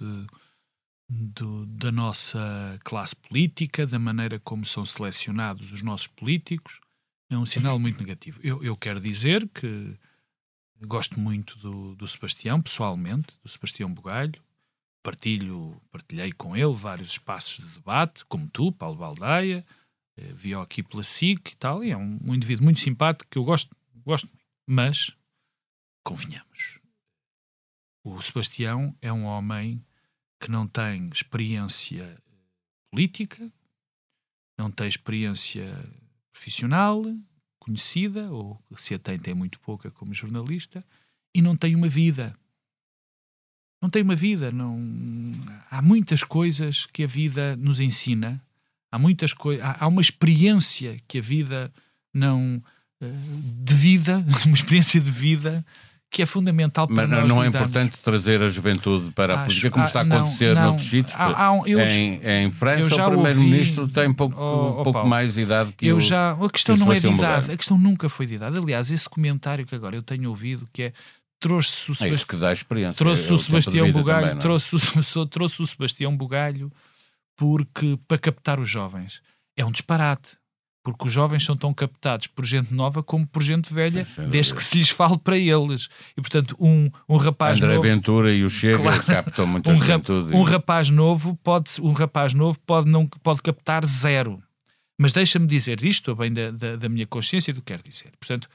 da nossa classe política, da maneira como são selecionados os nossos políticos. É um sinal muito negativo. Eu quero dizer que gosto muito do Sebastião, pessoalmente, do Sebastião Bugalho. Partilhei com ele vários espaços de debate, como tu, Paulo Baldaia, vi-o aqui pela SIC e tal, e é um indivíduo muito simpático que eu gosto muito. Mas, convenhamos, o Sebastião é um homem que não tem experiência política, não tem experiência profissional, conhecida, ou se a tem muito pouca como jornalista, e não tem uma vida. Não tem uma vida. Há muitas coisas que a vida nos ensina, há uma experiência que a vida não... de vida, uma experiência de vida que é fundamental para nós. Mas não é importante trazer a juventude para a política, como está a acontecer noutros sítios? Em França, o Primeiro-Ministro tem pouco mais idade que a questão não é de idade, a questão nunca foi de idade. Aliás, esse comentário que agora eu tenho ouvido, que é trouxe o Sebastião Bugalho, também, trouxe o Sebastião Bugalho para captar os jovens. É um disparate. Porque os jovens são tão captados por gente nova como por gente velha, sim, desde que se lhes fale para eles. E, portanto, um rapaz André novo... Ventura e o Chega, claro, captam muita juventude. Um rapaz novo pode captar zero. Mas deixa-me dizer isto, a bem da minha consciência, do que quero dizer. Portanto,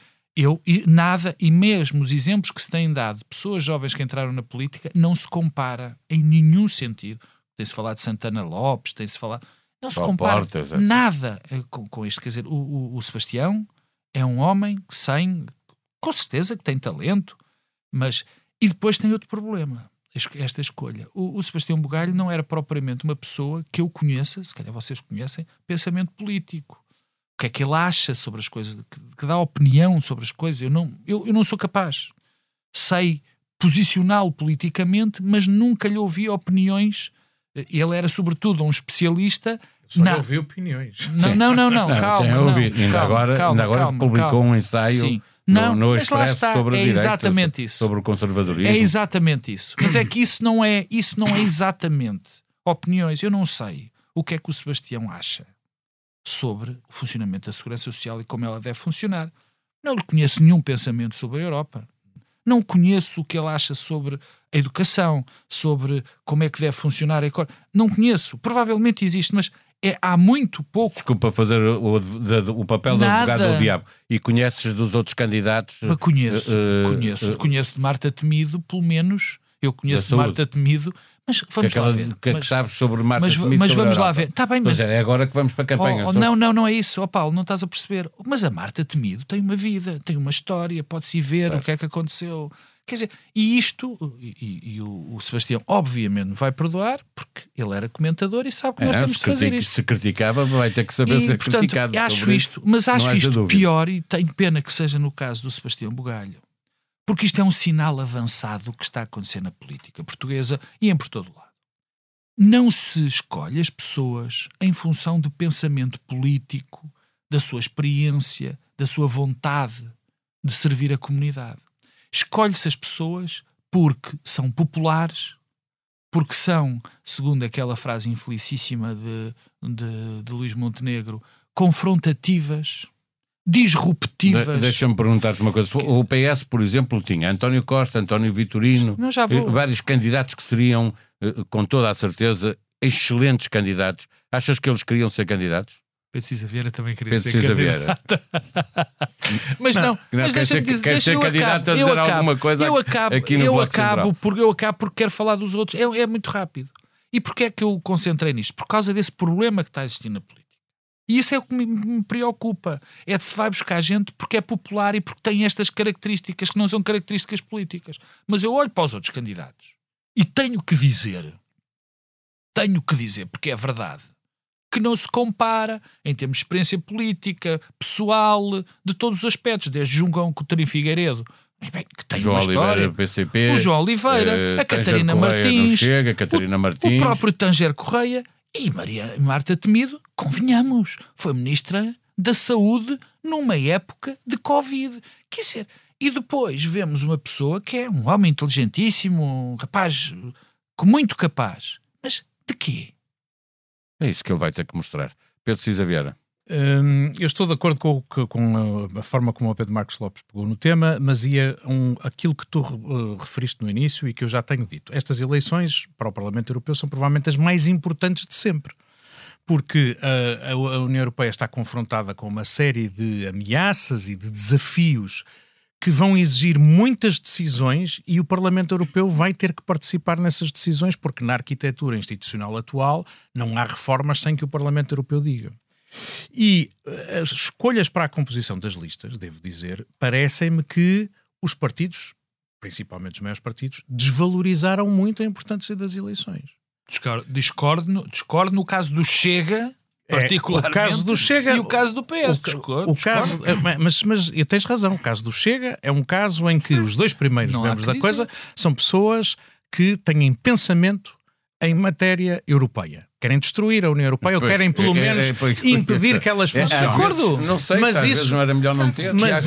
e mesmo os exemplos que se têm dado de pessoas jovens que entraram na política, não se compara em nenhum sentido. Tem-se falado de Santana Lopes, tem-se falado... Não se compara nada com isto. Quer dizer, o Sebastião é um homem com certeza que tem talento, mas... E depois tem outro problema, esta escolha. O Sebastião Bugalho não era propriamente uma pessoa que eu conheça, se calhar vocês conhecem, pensamento político. O que é que ele acha sobre as coisas, que dá opinião sobre as coisas. Eu não sou capaz. Sei posicioná-lo politicamente, mas nunca lhe ouvi opiniões. Ele era, sobretudo, um especialista... Só não ouvi opiniões. Não, calma. Ainda agora publicou um ensaio no Expresso sobre a direita, sobre o conservadorismo. É exatamente isso. Mas é que isso não é exatamente opiniões. Eu não sei o que é que o Sebastião acha sobre o funcionamento da segurança social e como ela deve funcionar. Não lhe conheço nenhum pensamento sobre a Europa. Não conheço o que ele acha sobre a educação, sobre como é que deve funcionar a economia. Não conheço. Provavelmente existe, mas há muito pouco. Desculpa fazer o papel do advogado do diabo. E conheces dos outros candidatos? Conheço de Marta Temido, pelo menos. Eu conheço de Marta Temido, mas vamos lá ver. O que é que sabes sobre Marta Temido? Mas vamos lá ver. Está bem, mas... é agora que vamos para a campanha. Não é isso. Paulo, não estás a perceber. Mas a Marta Temido tem uma vida, tem uma história, pode-se ver certo. O que é que aconteceu. Quer dizer, e isto, o Sebastião obviamente vai perdoar, porque ele era comentador e sabe que nós temos de fazer isto. Se criticava, vai ter que saber ser criticado. Acho isto pior, e tenho pena que seja no caso do Sebastião Bugalho, porque isto é um sinal avançado do que está a acontecer na política portuguesa e por todo lado. Não se escolhe as pessoas em função do pensamento político, da sua experiência, da sua vontade de servir a comunidade. Escolhe-se as pessoas porque são populares, porque são, segundo aquela frase infelicíssima de Luís Montenegro, confrontativas, disruptivas. Deixa-me perguntar-te uma coisa. O PS, por exemplo, tinha António Costa, António Vitorino, vários candidatos que seriam, com toda a certeza, excelentes candidatos. Achas que eles queriam ser candidatos? Pedro Cisa Vieira também queria ser candidato. Mas mas deixa-me dizer, alguma coisa aqui no Bloco Central. Eu acabo porque quero falar dos outros. É muito rápido. E porquê é que eu concentrei nisto? Por causa desse problema que está a existir na política. E isso é o que me preocupa. É de se vai buscar gente porque é popular e porque tem estas características que não são características políticas. Mas eu olho para os outros candidatos e tenho que dizer, porque é verdade, que não se compara em termos de experiência política, pessoal, de todos os aspectos, desde João Coutinho Figueiredo, que tem João uma história, Oliveira, PCP, o João Oliveira, a Catarina Martins, o próprio Tanger Correia e Marta Temido, convenhamos, foi Ministra da Saúde numa época de Covid. Quer dizer, e depois vemos uma pessoa que é um homem inteligentíssimo, um rapaz muito capaz, mas de quê? É isso que ele vai ter que mostrar. Pedro Cisa Vieira. Eu estou de acordo com a forma como o Pedro Marcos Lopes pegou no tema, mas ia aquilo que tu referiste no início e que eu já tenho dito. Estas eleições para o Parlamento Europeu são provavelmente as mais importantes de sempre, porque a União Europeia está confrontada com uma série de ameaças e de desafios que vão exigir muitas decisões e o Parlamento Europeu vai ter que participar nessas decisões, porque na arquitetura institucional atual não há reformas sem que o Parlamento Europeu diga. E as escolhas para a composição das listas, devo dizer, parecem-me que os partidos, principalmente os maiores partidos, desvalorizaram muito a importância das eleições. Discordo no caso do Chega, particularmente, o caso do Chega, e o caso do PS. Mas tens razão, o caso do Chega é um caso em que os dois primeiros membros da coisa são pessoas que têm pensamento em matéria europeia. Querem destruir a União Europeia ou querem pelo menos impedir que elas funcionem. De acordo. Não sei, mas isso não era melhor não ter. Mas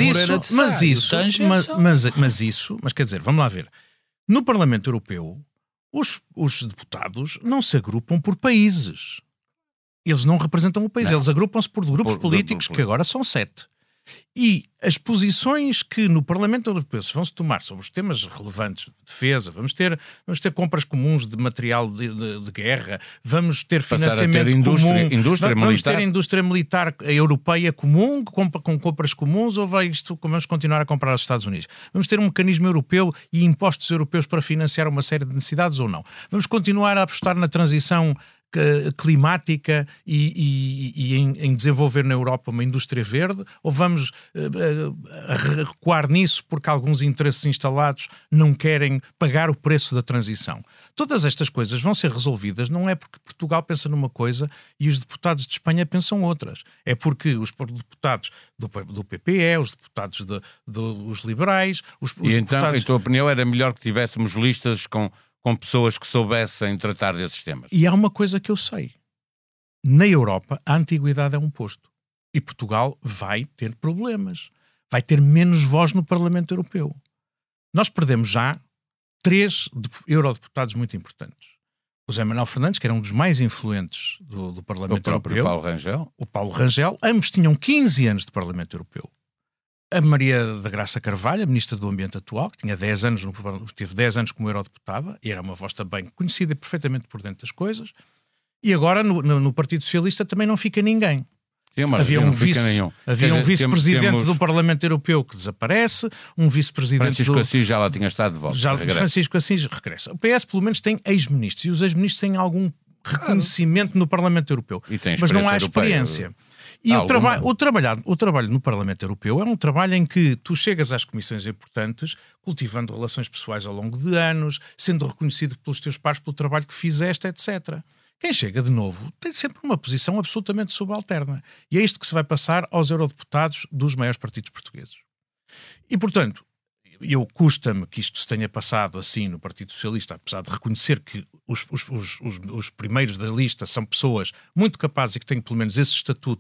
quer dizer, vamos lá ver. No Parlamento Europeu, os deputados não se agrupam por países. Eles não representam o país, eles agrupam-se por grupos políticos, que agora são 7. E as posições que no Parlamento Europeu se vão-se tomar sobre os temas relevantes de defesa, vamos ter compras comuns de material de guerra, vamos ter financiamento comum, vamos ter indústria militar europeia comum, com compras comuns, ou vamos continuar a comprar aos Estados Unidos? Vamos ter um mecanismo europeu e impostos europeus para financiar uma série de necessidades ou não? Vamos continuar a apostar na transição climática e em desenvolver na Europa uma indústria verde, ou vamos recuar nisso porque alguns interesses instalados não querem pagar o preço da transição? Todas estas coisas vão ser resolvidas, não é porque Portugal pensa numa coisa e os deputados de Espanha pensam outras. É porque os deputados do PPE, os deputados dos liberais... Então, em tua opinião, era melhor que tivéssemos listas com pessoas que soubessem tratar desses temas. E há uma coisa que eu sei. Na Europa, a antiguidade é um posto. E Portugal vai ter problemas. Vai ter menos voz no Parlamento Europeu. Nós perdemos já 3 eurodeputados muito importantes. O José Manuel Fernandes, que era um dos mais influentes do Parlamento Europeu. O Paulo Rangel. Ambos tinham 15 anos de Parlamento Europeu. A Maria da Graça Carvalho, a Ministra do Ambiente atual, que tinha 10 anos, teve 10 anos como eurodeputada, e era uma voz também conhecida e perfeitamente por dentro das coisas, e agora no Partido Socialista também não fica ninguém. Havia um vice-presidente do Parlamento Europeu que desaparece, um vice-presidente Francisco Assis já lá tinha estado de volta. Francisco Assis regressa. O PS pelo menos tem ex-ministros, e os ex-ministros têm algum reconhecimento no Parlamento Europeu, mas não há experiência. E o trabalho no Parlamento Europeu é um trabalho em que tu chegas às comissões importantes, cultivando relações pessoais ao longo de anos, sendo reconhecido pelos teus pares pelo trabalho que fizeste, etc. Quem chega de novo tem sempre uma posição absolutamente subalterna. E é isto que se vai passar aos eurodeputados dos maiores partidos portugueses. E, portanto, custa-me que isto se tenha passado assim no Partido Socialista, apesar de reconhecer que os primeiros da lista são pessoas muito capazes e que têm pelo menos esse estatuto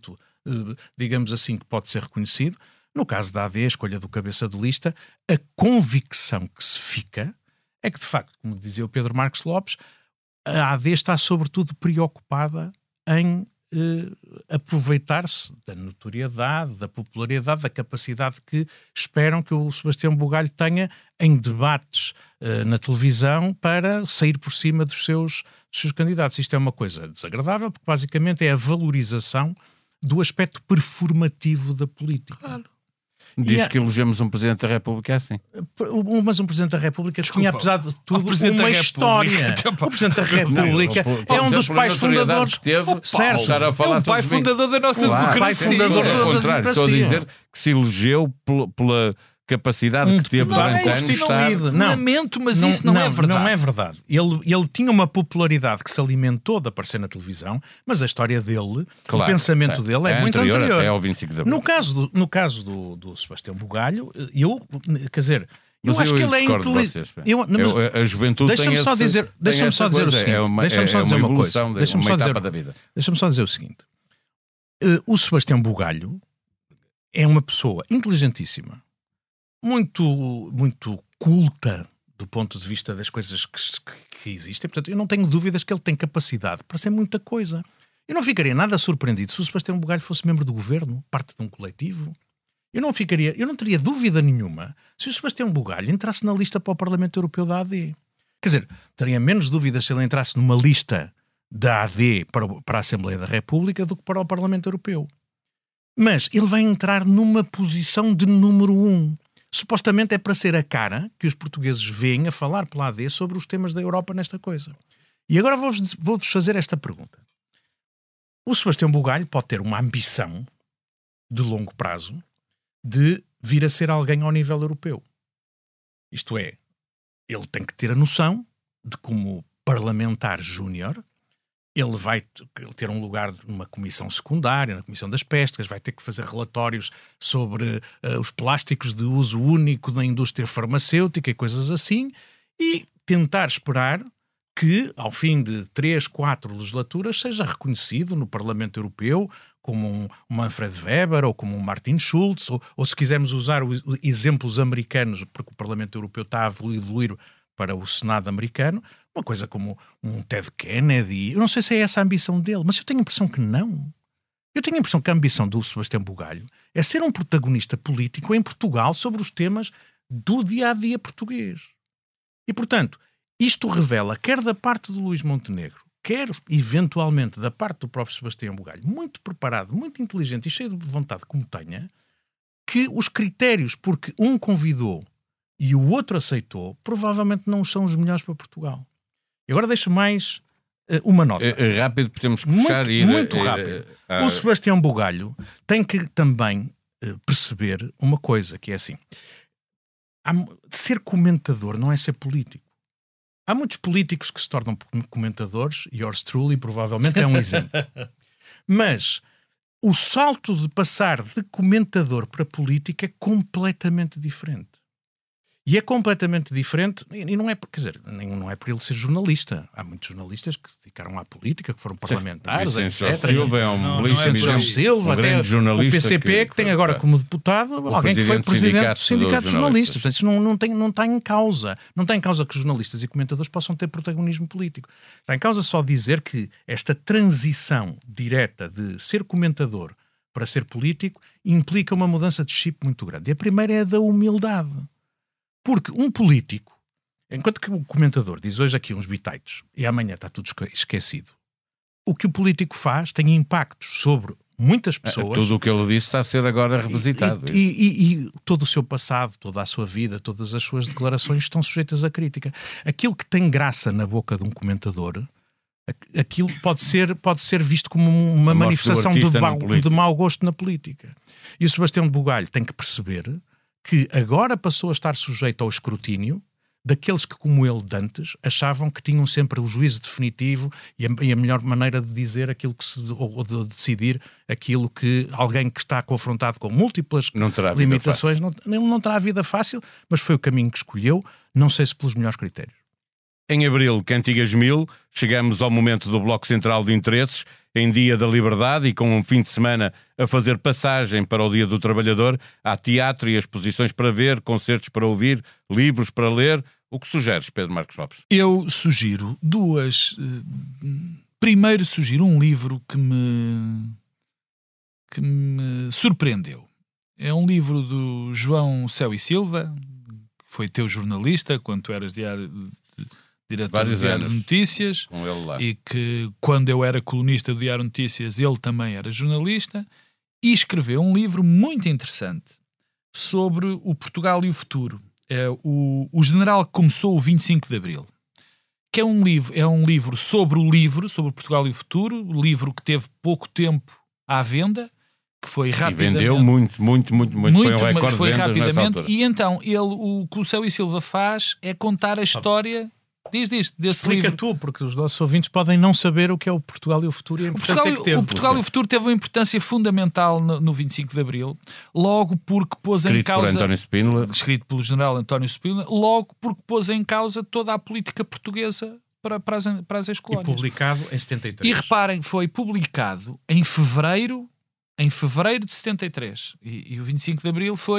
digamos assim, que pode ser reconhecido. No caso da AD, a escolha do cabeça de lista, a convicção que se fica é que, de facto, como dizia o Pedro Marcos Lopes, a AD está sobretudo preocupada em aproveitar-se da notoriedade, da popularidade, da capacidade que esperam que o Sebastião Bugalho tenha em debates na televisão para sair por cima dos seus candidatos. Isto é uma coisa desagradável, porque basicamente é a valorização do aspecto performativo da política. Claro. Diz que elegemos um Presidente da República assim. Mas um Presidente da República tinha, apesar de tudo, Presidente uma da história. O Presidente da República é um dos pais fundadores. Certo. É um pai fundador da nossa democracia. Pai fundador da democracia. Estou a dizer que se elegeu pela capacidade que teve durante anos. Lamento, mas isso não é verdade. Não é verdade. Ele tinha uma popularidade que se alimentou de aparecer na televisão, mas a história dele, o pensamento dele é muito anterior. Até ao 25 de abril. No caso do Sebastião Bugalho, quer dizer, eu acho que ele é inteligente. A juventude deixa-me só dizer o seguinte. Deixa-me só dizer uma coisa. Deixa-me só dizer o seguinte. O Sebastião Bugalho é uma pessoa inteligentíssima, muito culta do ponto de vista das coisas que existem. Portanto, eu não tenho dúvidas que ele tem capacidade para ser muita coisa. Eu não ficaria nada surpreendido se o Sebastião Bugalho fosse membro do governo, parte de um coletivo. Eu não teria dúvida nenhuma se o Sebastião Bugalho entrasse na lista para o Parlamento Europeu da AD. Quer dizer, teria menos dúvidas se ele entrasse numa lista da AD para a Assembleia da República do que para o Parlamento Europeu. Mas ele vai entrar numa posição de número 1. Supostamente é para ser a cara que os portugueses veem a falar pela AD sobre os temas da Europa nesta coisa. E agora vou-vos fazer esta pergunta. O Sebastião Bugalho pode ter uma ambição de longo prazo de vir a ser alguém ao nível europeu. Isto é, ele tem que ter a noção de como parlamentar júnior, ele vai ter um lugar numa comissão secundária, na Comissão das Pescas, vai ter que fazer relatórios sobre os plásticos de uso único na indústria farmacêutica e coisas assim, e tentar esperar que, ao fim de 3, 4 legislaturas, seja reconhecido no Parlamento Europeu como um Manfred Weber ou como um Martin Schulz, ou se quisermos usar exemplos americanos, porque o Parlamento Europeu está a evoluir para o Senado americano, uma coisa como um Ted Kennedy. Eu não sei se é essa a ambição dele, mas eu tenho a impressão que não. Eu tenho a impressão que a ambição do Sebastião Bugalho é ser um protagonista político em Portugal sobre os temas do dia-a-dia português. E, portanto, isto revela, quer da parte do Luís Montenegro, quer, eventualmente, da parte do próprio Sebastião Bugalho, muito preparado, muito inteligente e cheio de vontade como tenha, que os critérios porque um convidou e o outro aceitou, provavelmente não são os melhores para Portugal. E agora deixo mais uma nota. Rápido, porque temos que fechar muito rápido. O Sebastião Bugalho tem que também perceber uma coisa, que é assim. Ser comentador não é ser político. Há muitos políticos que se tornam comentadores, yours truly provavelmente é um exemplo. Mas o salto de passar de comentador para política é completamente diferente. E é completamente diferente, e não é, quer dizer, não é por ele ser jornalista. Há muitos jornalistas que dedicaram à política, que foram parlamentares, etc. Silva é um belíssimo Silva, até o PCP, que tem agora como deputado alguém que foi presidente do Sindicato de Jornalistas. Portanto, isso não está em causa. Não está em causa que jornalistas e comentadores possam ter protagonismo político. Está em causa só dizer que esta transição direta de ser comentador para ser político implica uma mudança de chip muito grande. E a primeira é a da humildade. Porque um político, enquanto que o comentador diz hoje aqui uns bitites e amanhã está tudo esquecido, o que o político faz tem impactos sobre muitas pessoas. Tudo o que ele disse está a ser agora revisitado. E todo o seu passado, toda a sua vida, todas as suas declarações estão sujeitas à crítica. Aquilo que tem graça na boca de um comentador, aquilo pode ser visto como uma manifestação de mau gosto na política. E o Sebastião Bugalho tem que perceber que agora passou a estar sujeito ao escrutínio daqueles que, como ele dantes, achavam que tinham sempre o juízo definitivo e a melhor maneira de dizer aquilo ou de decidir aquilo que alguém que está confrontado com múltiplas limitações não terá a vida fácil, mas foi o caminho que escolheu, não sei se pelos melhores critérios. Em abril, Cantigas 1000, chegamos ao momento do Bloco Central de Interesses em Dia da Liberdade e com um fim de semana a fazer passagem para o Dia do Trabalhador, há teatro e exposições para ver, concertos para ouvir, livros para ler. O que sugeres, Pedro Marcos Lopes? Eu sugiro duas. Primeiro sugiro um livro que me surpreendeu. É um livro do João Céu e Silva, que foi teu jornalista quando tu eras diretor do Diário de Notícias, com ele lá. E que quando eu era colunista do Diário de Notícias ele também era jornalista, e escreveu um livro muito interessante sobre o Portugal e o futuro. É o general que começou o 25 de Abril, que é um livro sobre o Portugal e o futuro, livro que teve pouco tempo à venda, que foi rapidamente... E vendeu muito, foi um recorde de vendas nessa altura. E então, o que o Céu e Silva faz é contar a história... Diz desse Explica livro. tu, porque os nossos ouvintes podem não saber o que é o Portugal e o futuro e a importância que teve. O Portugal e o futuro teve uma importância fundamental no 25 de Abril, logo porque pôs em causa... Por António Spínola. Escrito pelo general António Spínola, logo porque pôs em causa toda a política portuguesa para as ex-colónias. E publicado em 73. E reparem, foi publicado em fevereiro de 73. E o 25 de Abril foi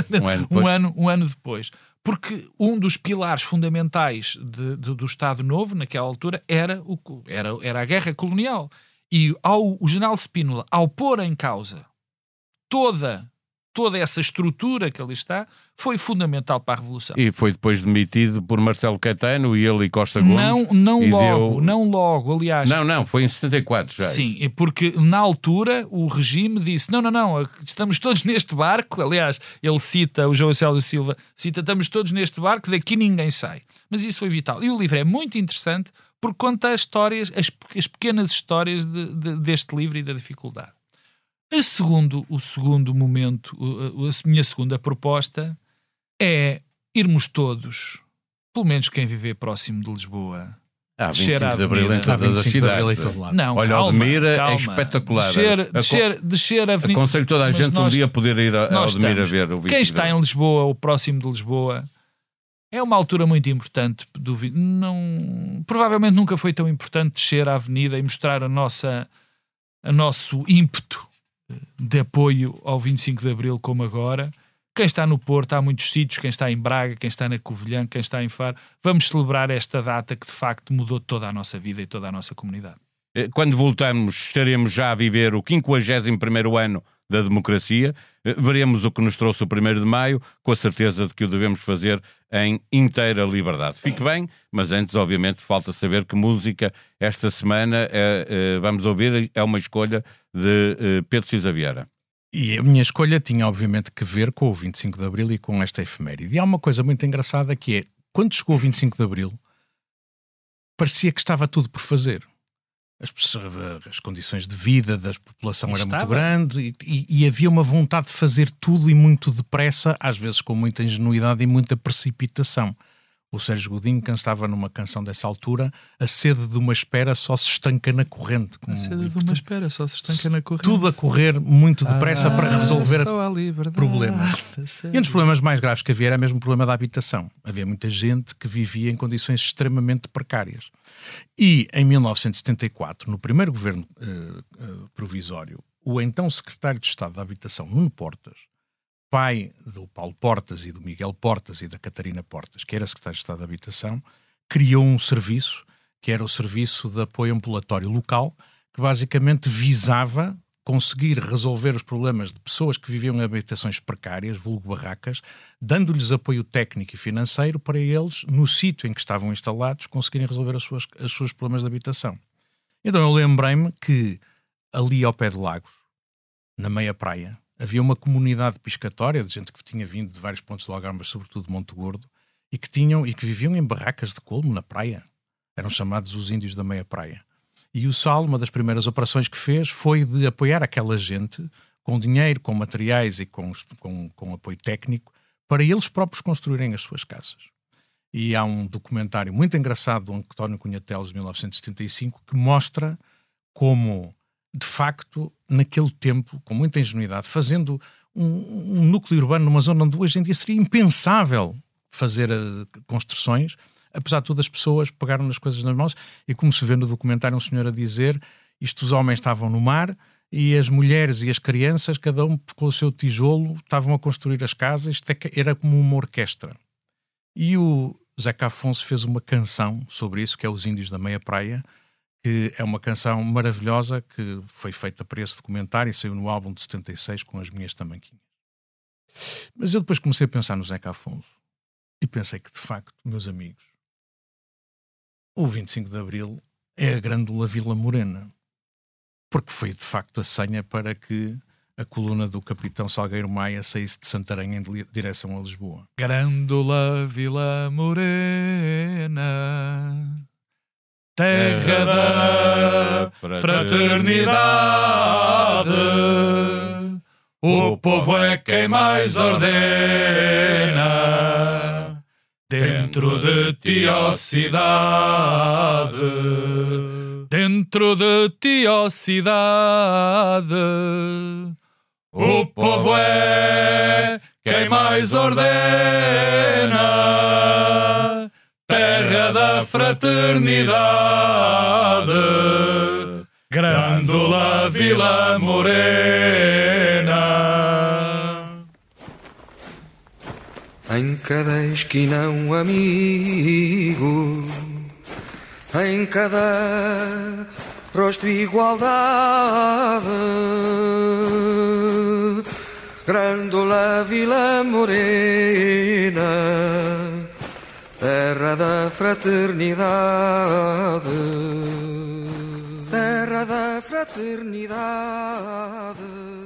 um ano depois. Porque um dos pilares fundamentais do Estado Novo, naquela altura, era a guerra colonial. E o general Spínola, ao pôr em causa toda essa estrutura que ali está, foi fundamental para a Revolução. E foi depois demitido por Marcelo Caetano e ele e Costa Gomes. Não logo, aliás. Não, foi em 74 já. Sim, porque na altura o regime disse, não, estamos todos neste barco, aliás, ele cita, o João Céu e Silva cita, estamos todos neste barco, daqui ninguém sai. Mas isso foi vital. E o livro é muito interessante porque conta as histórias, as pequenas histórias deste livro e da dificuldade. O segundo momento, a minha segunda proposta é irmos todos, pelo menos quem viver próximo de Lisboa, 25 de Abril em todas as cidades. Não, olha, calma, Odmira calma. É espetacular. Descer a Avenida. Aconselho toda a gente um dia poder ir a Odmira ver o 25 Quem está em Lisboa ou próximo de Lisboa, é uma altura muito importante. Provavelmente nunca foi tão importante descer a avenida e mostrar o nosso ímpeto de apoio ao 25 de Abril como agora. Quem está no Porto, há muitos sítios, quem está em Braga, quem está na Covilhã, quem está em Faro, vamos celebrar esta data que de facto mudou toda a nossa vida e toda a nossa comunidade. Quando voltamos, estaremos já a viver o 51º ano da democracia, veremos o que nos trouxe o 1º de Maio, com a certeza de que o devemos fazer em inteira liberdade. Fique bem, mas antes, obviamente, falta saber que música esta semana vamos ouvir, é uma escolha de Pedro Cisa Vieira. E a minha escolha tinha, obviamente, que ver com o 25 de Abril e com esta efeméride. E há uma coisa muito engraçada que é, quando chegou o 25 de Abril, parecia que estava tudo por fazer. As condições de vida da população eram muito grandes e havia uma vontade de fazer tudo e muito depressa, às vezes com muita ingenuidade e muita precipitação. O Sérgio Godinho cantava numa canção dessa altura: a sede de uma espera só se estanca na corrente. A sede de uma espera só se estanca na corrente. Tudo a correr muito depressa para resolver problemas. E um dos problemas mais graves que havia era mesmo o problema da habitação. Havia muita gente que vivia em condições extremamente precárias. E em 1974, no primeiro governo provisório, o então secretário de Estado da Habitação, Nuno Portas, pai do Paulo Portas e do Miguel Portas e da Catarina Portas, que era secretário de Estado da Habitação, criou um serviço, que era o Serviço de Apoio Ambulatório Local, que basicamente visava conseguir resolver os problemas de pessoas que viviam em habitações precárias, vulgo barracas, dando-lhes apoio técnico e financeiro para eles, no sítio em que estavam instalados, conseguirem resolver os seus problemas de habitação. Então eu lembrei-me que ali ao pé de Lagos, na meia praia, havia uma comunidade piscatória de gente que tinha vindo de vários pontos do Algarve, mas sobretudo de Monte Gordo, e que viviam em barracas de colmo na praia. Eram chamados os índios da meia praia. E o Sal, uma das primeiras operações que fez foi de apoiar aquela gente com dinheiro, com materiais e com apoio técnico para eles próprios construírem as suas casas. E há um documentário muito engraçado do António Cunha Teles, de 1975, que mostra como, de facto, naquele tempo, com muita ingenuidade, fazendo um núcleo urbano numa zona onde hoje em dia seria impensável fazer construções, apesar de todas as pessoas pegaram nas coisas nas mãos, e como se vê no documentário um senhor a dizer: Os homens estavam no mar e as mulheres e as crianças, cada um com o seu tijolo, estavam a construir as casas. Isto era como uma orquestra. E o Zeca Afonso fez uma canção sobre isso, que é Os Índios da Meia Praia, que é uma canção maravilhosa, que foi feita para esse documentário e saiu no álbum de 76 com As Minhas Tamanquinhas. Mas eu depois comecei a pensar no Zeca Afonso e pensei que, de facto, meus amigos, o 25 de Abril é a Grândola Vila Morena, porque foi, de facto, a senha para que a coluna do Capitão Salgueiro Maia saísse de Santarém em direção a Lisboa. Grândola Vila Morena, terra da fraternidade, o povo é quem mais ordena, dentro de ti, ó cidade, dentro de ti, ó cidade, o povo é quem mais ordena, terra da fraternidade, Grândola Vila Morena. Em cada esquina um amigo, em cada rosto igualdade, Grândola Vila Morena, terra da fraternidade, terra da fraternidade.